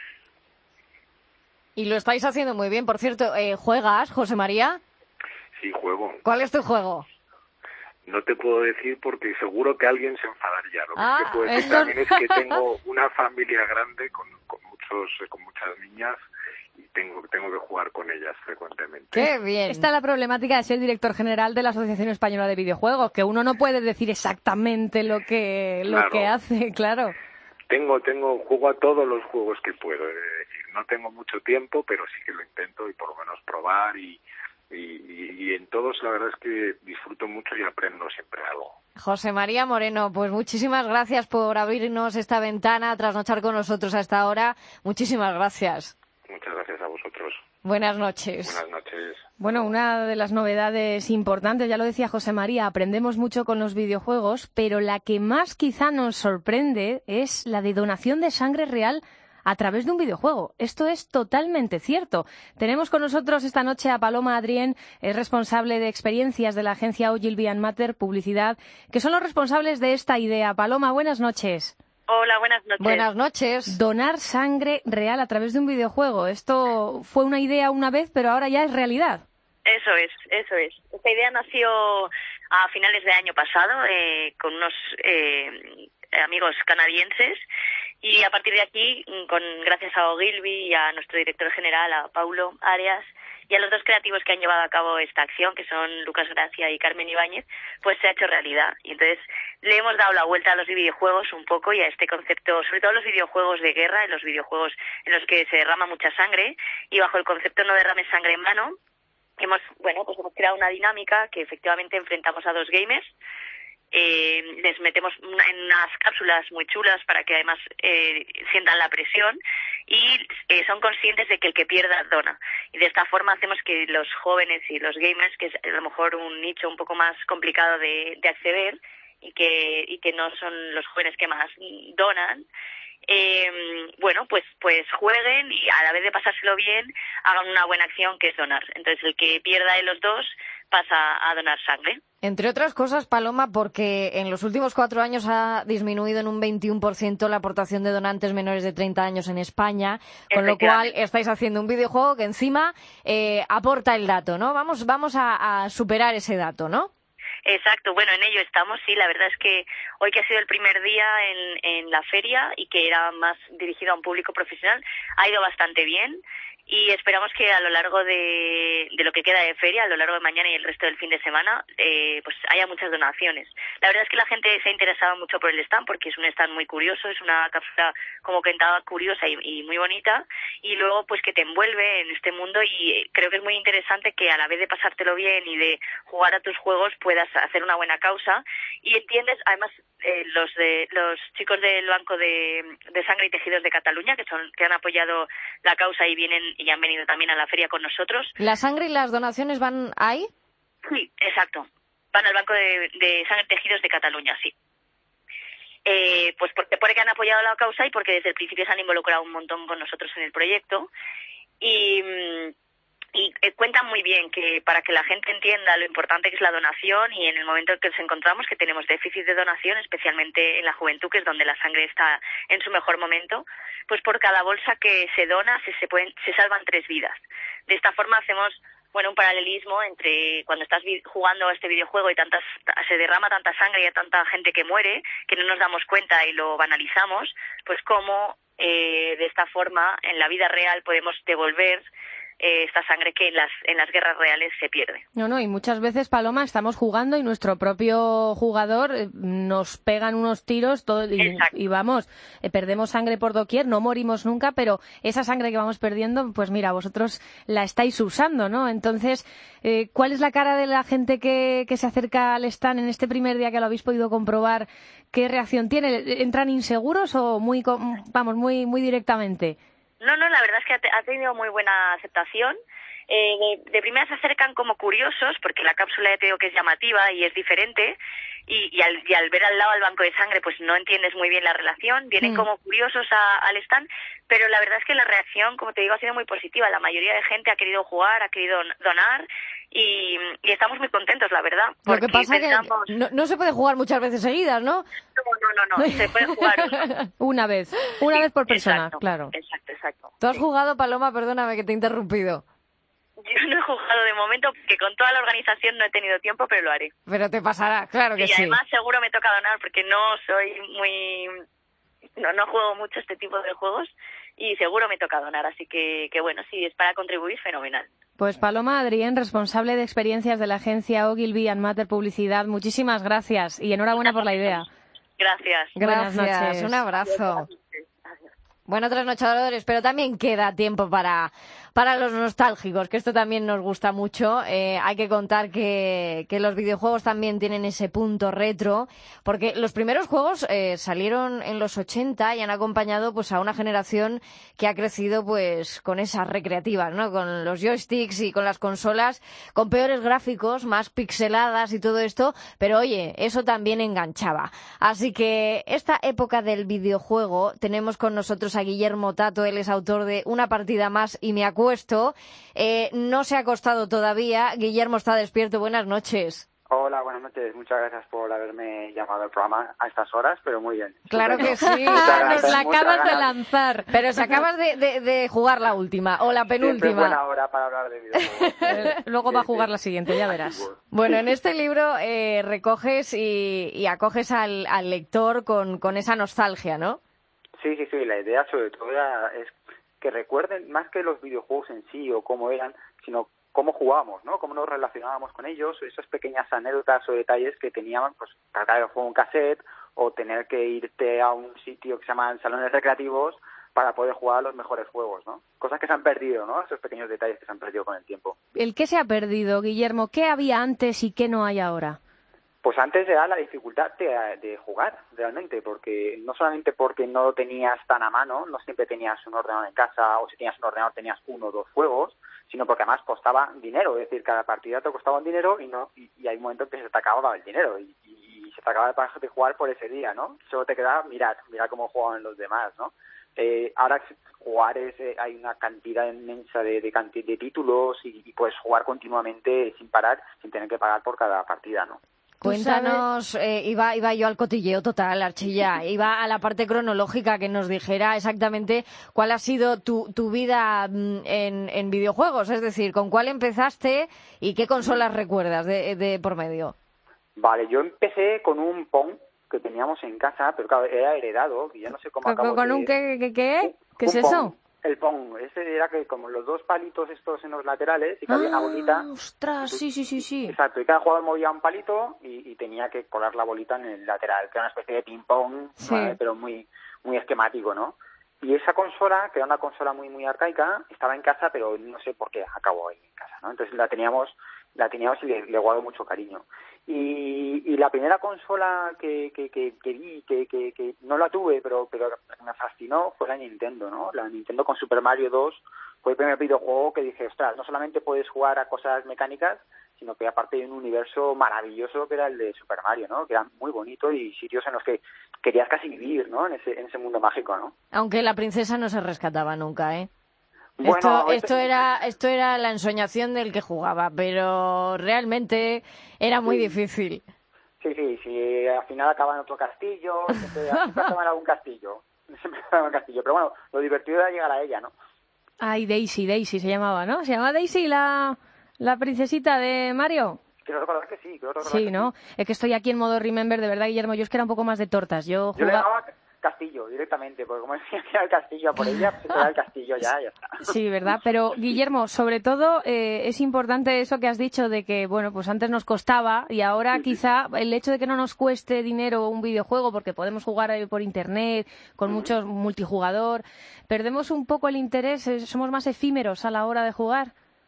Y lo estáis haciendo muy bien. Por cierto, eh, ¿juegas, José María? Sí, juego. ¿Cuál es tu juego? No te puedo decir porque seguro que alguien se enfadaría. Lo que ah, sí te puedo decir esto... también es que tengo una familia grande con, con muchos con muchas niñas y tengo tengo que jugar con ellas frecuentemente. ¡Qué bien! Esta es la problemática de ser director general de la Asociación Española de Videojuegos, que uno no puede decir exactamente lo que lo Claro. que hace, claro. Tengo tengo juego a todos los juegos que puedo, es decir, no tengo mucho tiempo, pero sí que lo intento y por lo menos probar y Y, y, y en todos la verdad es que disfruto mucho y aprendo siempre algo. José María Moreno, pues muchísimas gracias por abrirnos esta ventana, trasnochar con nosotros a esta hora. Muchísimas gracias. Muchas gracias a vosotros. Buenas noches. Buenas noches. Bueno, una de las novedades importantes, ya lo decía José María, aprendemos mucho con los videojuegos, pero la que más quizá nos sorprende es la de donación de sangre real a través de un videojuego. Esto es totalmente cierto. Tenemos con nosotros esta noche a Paloma Adrién, es responsable de experiencias de la agencia Ogilvy and Mather Publicidad, que son los responsables de esta idea. Paloma, buenas noches. Hola, buenas noches. Buenas noches. Donar sangre real a través de un videojuego. Esto fue una idea una vez, pero ahora ya es realidad. Eso es, eso es. Esta idea nació a finales del año pasado eh, con unos eh, amigos canadienses. Y a partir de aquí, con gracias a Ogilvy y a nuestro director general, a Paulo Arias, y a los dos creativos que han llevado a cabo esta acción, que son Lucas Gracia y Carmen Ibáñez, pues se ha hecho realidad. Y entonces le hemos dado la vuelta a los videojuegos un poco y a este concepto, sobre todo los videojuegos de guerra, en los videojuegos en los que se derrama mucha sangre, y bajo el concepto no derrames sangre en mano, hemos, bueno, pues hemos creado una dinámica que efectivamente enfrentamos a dos gamers. Eh, les metemos una, en unas cápsulas muy chulas para que además eh, sientan la presión y eh, son conscientes de que el que pierda dona, y de esta forma hacemos que los jóvenes y los gamers, que es a lo mejor un nicho un poco más complicado de, de acceder y que y que no son los jóvenes que más donan, eh, bueno, pues pues jueguen y a la vez de pasárselo bien hagan una buena acción, que es donar. Entonces el que pierda de los dos pasa a donar sangre. Entre otras cosas, Paloma, porque en los últimos cuatro años ha disminuido en un veintiuno por ciento la aportación de donantes menores de treinta años en España, con lo cual estáis haciendo un videojuego que encima eh, aporta el dato, ¿no? Vamos, vamos a, a superar ese dato, ¿no? Exacto, bueno, en ello estamos, sí, la verdad es que hoy que ha sido el primer día en, en la feria y que era más dirigido a un público profesional, ha ido bastante bien. Y esperamos que a lo largo de, de lo que queda de feria, a lo largo de mañana y el resto del fin de semana, eh, pues haya muchas donaciones. La verdad es que la gente se ha interesado mucho por el stand porque es un stand muy curioso, es una cápsula como que estaba curiosa y, y muy bonita, y luego pues que te envuelve en este mundo, y creo que es muy interesante que a la vez de pasártelo bien y de jugar a tus juegos puedas hacer una buena causa, y entiendes, además eh, los de los chicos del Banco de, de Sangre y Tejidos de Cataluña, que son que han apoyado la causa y vienen y han venido también a la feria con nosotros. ¿La sangre y las donaciones van ahí? Sí, exacto. Van al Banco de, de Sangre y Tejidos de Cataluña, sí. Eh, pues porque, porque han apoyado la causa y porque desde el principio se han involucrado un montón con nosotros en el proyecto. Y... Y eh, cuentan muy bien que para que la gente entienda lo importante que es la donación, y en el momento en que nos encontramos que tenemos déficit de donación, especialmente en la juventud, que es donde la sangre está en su mejor momento, pues por cada bolsa que se dona se, se, pueden, se salvan tres vidas. De esta forma hacemos bueno un paralelismo entre cuando estás jugando a este videojuego y tantas se derrama tanta sangre y hay tanta gente que muere, que no nos damos cuenta y lo banalizamos, pues cómo eh, de esta forma en la vida real podemos devolver esta sangre que en las en las guerras reales se pierde. No, no, y muchas veces, Paloma, estamos jugando y nuestro propio jugador eh, nos pegan unos tiros todo, y, y vamos, eh, perdemos sangre por doquier, no morimos nunca, pero esa sangre que vamos perdiendo, pues mira, vosotros la estáis usando, ¿no? Entonces, eh, ¿cuál es la cara de la gente que, que se acerca al stand en este primer día que lo habéis podido comprobar? ¿Qué reacción tiene? ¿Entran inseguros o muy, vamos, muy, muy directamente? No, no, la verdad es que ha tenido muy buena aceptación. Eh, de, de primera se acercan como curiosos, porque la cápsula ya te digo que es llamativa y es diferente, y, y, al, y al ver al lado al banco de sangre pues no entiendes muy bien la relación, vienen mm. como curiosos a, al stand, pero la verdad es que la reacción, como te digo, ha sido muy positiva. La mayoría de gente ha querido jugar, ha querido donar, y, y estamos muy contentos, la verdad. Lo que pasa es pensamos... que no, no se puede jugar muchas veces seguidas, ¿no? No, no, no, no, se puede jugar uno. Una vez, una sí, vez por persona, exacto, claro. Exacto, exacto. ¿Tú has jugado, Paloma? Perdóname que te he interrumpido. Yo no he jugado de momento, porque con toda la organización no he tenido tiempo, pero lo haré. Pero te pasará, claro que y sí. Y además seguro me toca donar, porque no soy muy... No, no juego mucho este tipo de juegos, y seguro me toca donar, así que, que bueno, si es para contribuir, fenomenal. Pues Paloma Adrián, responsable de experiencias de la agencia Ogilvy and Mather Publicidad, muchísimas gracias y enhorabuena por la idea. Gracias. Gracias, Buenas noches. Un abrazo. Bueno, trasnochadores, pero también queda tiempo para, para los nostálgicos, que esto también nos gusta mucho. Eh, hay que contar que, que los videojuegos también tienen ese punto retro, porque los primeros juegos eh, salieron en los ochenta y han acompañado pues a una generación que ha crecido pues con esas recreativas, ¿no? Con los joysticks y con las consolas, con peores gráficos, más pixeladas y todo esto, pero oye, eso también enganchaba. Así que esta época del videojuego tenemos con nosotros a Guillermo Tato, él es autor de Una partida más y me acuesto. Eh, no se ha acostado todavía. Guillermo está despierto. Buenas noches. Hola, buenas noches. Muchas gracias por haberme llamado al programa a estas horas, pero muy bien. Claro que sí. Nos la acabas de lanzar. Pero si acabas de, de, de jugar la última o la penúltima. Siempre es buena hora para hablar de videojuegos. Luego va a jugar la siguiente, ya verás. Bueno, en este libro eh, recoges y, y acoges al, al lector con, con esa nostalgia, ¿no? Sí, sí, sí. La idea sobre todo era, es que recuerden más que los videojuegos en sí o cómo eran, sino cómo jugábamos, ¿no? Cómo nos relacionábamos con ellos, esas pequeñas anécdotas o detalles que teníamos, pues, tratar de jugar un cassette o tener que irte a un sitio que se llaman salones recreativos para poder jugar a los mejores juegos, ¿no? Cosas que se han perdido, ¿no? Esos pequeños detalles que se han perdido con el tiempo. ¿El qué se ha perdido, Guillermo? ¿Qué había antes y qué no hay ahora? Pues antes era la dificultad de, de jugar, realmente, porque no solamente porque no lo tenías tan a mano, no siempre tenías un ordenador en casa, o si tenías un ordenador tenías uno o dos juegos, sino porque además costaba dinero, es decir, cada partida te costaba un dinero y no y, y hay momentos que se te acababa el dinero y, y, y se te acababa de jugar por ese día, ¿no? Solo te quedaba mirar, mirar cómo jugaban los demás, ¿no? Eh, ahora jugar es, eh, hay una cantidad inmensa de, de, canti- de títulos y, y puedes jugar continuamente sin parar, sin tener que pagar por cada partida, ¿no? Cuéntanos, eh, iba, iba yo al cotilleo total, Archilla, iba a la parte cronológica que nos dijera exactamente cuál ha sido tu, tu vida en, en videojuegos, es decir, con cuál empezaste y qué consolas recuerdas de, de por medio. Vale, yo empecé con un Pong que teníamos en casa, pero claro, era heredado, y ya no sé cómo ¿Con, acabó con de... un qué, qué, qué? ¿Qué es Un eso? Pong, el Pong, ese era que como los dos palitos estos en los laterales y que había una bolita. ¡Ostras! Sí, sí, sí, sí. Exacto, y cada jugador movía un palito y, y tenía que colar la bolita en el lateral, que era una especie de ping-pong, Sí. ¿vale? Pero muy muy esquemático, ¿no? Y esa consola, que era una consola muy muy arcaica, estaba en casa, pero no sé por qué acabó ahí en casa, ¿no? Entonces la teníamos la teníamos y le, le guardo mucho cariño. Y, y la primera consola que, que, que, que vi, que, que, que no la tuve, pero, pero me fascinó, fue la Nintendo, ¿no? La Nintendo con Super Mario dos fue el primer videojuego que dije, ostras, no solamente puedes jugar a cosas mecánicas, sino que aparte hay un universo maravilloso que era el de Super Mario, ¿no? Que era muy bonito y sitios en los que querías casi vivir, ¿no? En ese, en ese mundo mágico, ¿no? Aunque la princesa no se rescataba nunca, ¿eh? Bueno, esto, este- esto era esto era la ensoñación del que jugaba, pero realmente era muy difícil. Sí, sí, sí, al final acaba en otro castillo, siempre, siempre acaba en algún castillo, siempre acaba en algún castillo, pero bueno, lo divertido era llegar a ella, ¿no? Ay, Daisy, Daisy se llamaba, ¿no? ¿Se llama Daisy la, la princesita de Mario? Quiero recordar que sí, quiero recordar Sí, que ¿no? Es que estoy aquí en modo Remember, de verdad, Guillermo. Yo es que era un poco más de tortas. Yo Yo le jugaba... llamaba castillo directamente, porque como decía que era el castillo a por ella, pues era el castillo ya, ya está. Sí, ¿verdad? Pero, Guillermo, sobre todo eh, es importante eso que has dicho de que, bueno, pues antes nos costaba y ahora quizá el hecho de que no nos cueste dinero un videojuego porque podemos jugar eh, por internet, con muchos multijugador, perdemos un poco el interés, eh, somos más efímeros a la hora de jugar.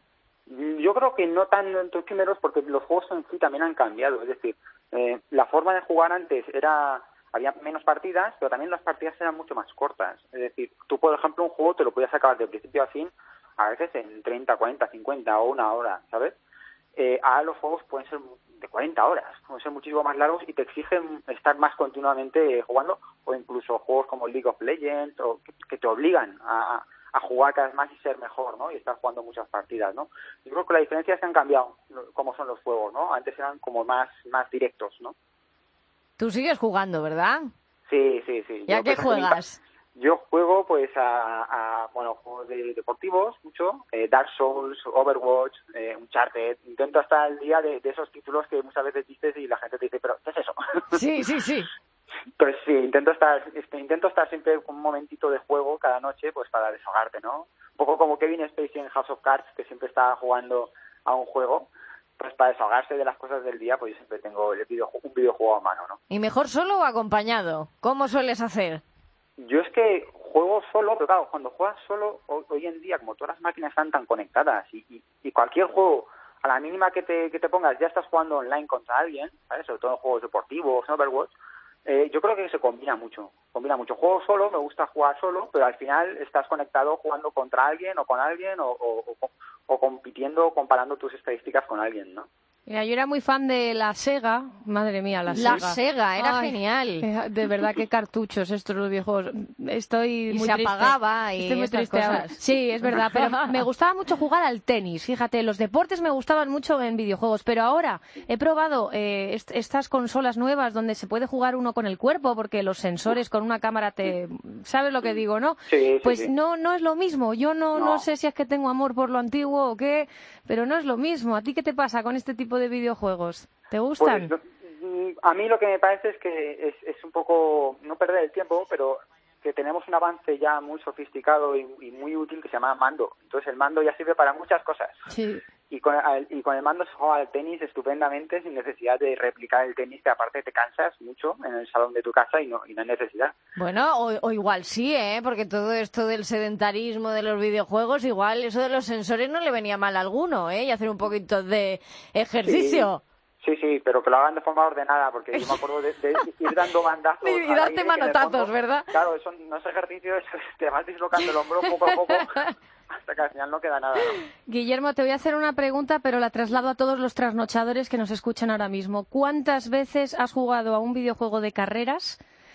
Yo creo que no tan efímeros porque los juegos en sí también han cambiado, es decir, eh, la forma de jugar antes era... había menos partidas, pero también las partidas eran mucho más cortas. Es decir, tú, por ejemplo, un juego te lo podías acabar de principio a fin, a veces en treinta, cuarenta, cincuenta o una hora, ¿sabes? Eh, ahora los juegos pueden ser de cuarenta horas, pueden ser muchísimo más largos y te exigen estar más continuamente jugando, o incluso juegos como League of Legends, o que, que te obligan a, a jugar cada vez más y ser mejor, ¿no? Y estar jugando muchas partidas, ¿no? Yo creo que la diferencia es que han cambiado cómo son los juegos, ¿no? Antes eran como más, más directos, ¿no? Tú sigues jugando, ¿verdad? Sí, sí, sí. ¿Y a Yo, qué pues, juegas? Yo juego, pues, a, a bueno, juegos de, deportivos, mucho, eh, Dark Souls, Overwatch, eh, Uncharted. Intento estar al día de, de esos títulos que muchas veces dices y la gente te dice, pero, ¿qué es eso? Sí, sí, sí. Pues sí, intento estar, este, intento estar siempre con un momentito de juego cada noche, pues, para desahogarte, ¿no? Un poco como Kevin Spacey en House of Cards, que siempre está jugando a un juego. Pues para desahogarse de las cosas del día, pues yo siempre tengo el videojuego, un videojuego a mano, ¿no? ¿Y mejor solo o acompañado? ¿Cómo sueles hacer? Yo es que juego solo, pero claro, cuando juegas solo, hoy, hoy en día, como todas las máquinas están tan conectadas y, y, y cualquier juego, a la mínima que te, que te pongas, ya estás jugando online contra alguien, ¿sabes? Sobre todo en juegos deportivos, en Overwatch, eh, yo creo que se combina mucho, combina mucho. Juego solo, me gusta jugar solo, pero al final estás conectado jugando contra alguien o con alguien o, o, o, o compitiendo o comparando tus estadísticas con alguien, ¿no? Mira, yo era muy fan de la Sega, madre mía, la Sega. La Sega, era Ay, genial. De verdad, qué cartuchos estos los viejos. Estoy Y muy se triste. apagaba y Estoy muy estas triste ahora. cosas. Sí, es verdad, pero me gustaba mucho jugar al tenis. Fíjate, los deportes me gustaban mucho en videojuegos, pero ahora he probado eh, est estas consolas nuevas donde se puede jugar uno con el cuerpo porque los sensores con una cámara te... ¿Sabes lo que digo, no? Sí, sí, pues sí. no no es lo mismo. Yo no, no No. sé si es que tengo amor por lo antiguo o qué, pero no es lo mismo. ¿A ti qué te pasa con este tipo de videojuegos? ¿Te gustan? Pues, mm, a mí lo que me parece es que es, es un poco, no perder el tiempo, pero que tenemos un avance ya muy sofisticado y, y muy útil que se llama mando. Entonces el mando ya sirve para muchas cosas. Sí. Y con, el, y con el mando se juega al tenis estupendamente sin necesidad de replicar el tenis, que aparte te cansas mucho en el salón de tu casa y no, y no hay necesidad. Bueno, o, o igual sí, ¿eh? Porque todo esto del sedentarismo de los videojuegos, igual eso de los sensores no le venía mal a alguno, ¿eh? Y hacer un poquito de ejercicio. Sí. Sí, sí, pero que lo hagan de forma ordenada, porque yo me acuerdo de, de ir dando bandazos. Y, y al darte aire, que en el manotazos, fondo, ¿verdad? Claro, eso no es ejercicio, eso es- te vas dislocando el hombro poco a poco hasta que al final no queda nada, ¿no? Guillermo, te voy a hacer una pregunta, pero la traslado a todos los trasnochadores que nos escuchan ahora mismo. ¿Cuántas veces has jugado a un videojuego de carreras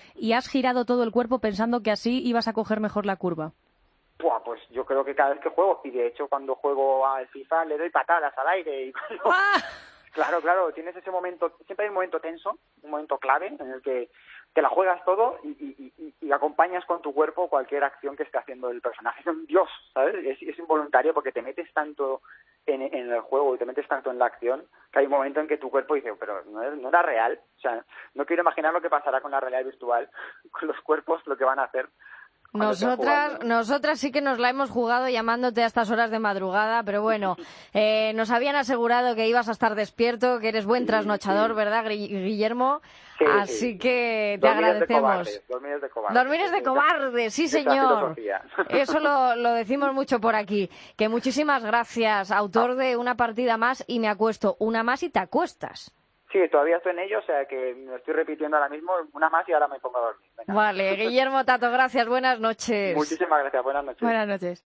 y has girado todo el cuerpo pensando que así ibas a coger mejor la curva? Buah, pues yo creo que cada vez que juego, y de hecho cuando juego al FIFA le doy patadas al aire y cuando... ¡Ah! Claro, claro, tienes ese momento, siempre hay un momento tenso, un momento clave en el que te la juegas todo y, y, y, y acompañas con tu cuerpo cualquier acción que esté haciendo el personaje. Es un dios, ¿sabes? Es, es involuntario porque te metes tanto en, en el juego y te metes tanto en la acción que hay un momento en que tu cuerpo dice, pero no, no era real. O sea, no quiero imaginar lo que pasará con la realidad virtual, con los cuerpos, lo que van a hacer. Nosotras, nosotras sí que nos la hemos jugado llamándote a estas horas de madrugada, pero bueno, eh, nos habían asegurado que ibas a estar despierto, que eres buen trasnochador, ¿verdad, Guillermo? Sí, Así sí. que te Dormir agradecemos. Es de cobardes, dormir es de cobardes. Dormir es de cobardes, sí señor. Eso lo, lo decimos mucho por aquí. Que muchísimas gracias, autor de Una partida más y me acuesto. Una más y te acuestas. Sí, todavía estoy en ello, o sea que me estoy repitiendo ahora mismo, una más y ahora me pongo a dormir. Venga. Vale, Guillermo Tato, gracias, buenas noches. Muchísimas gracias, buenas noches. Buenas noches.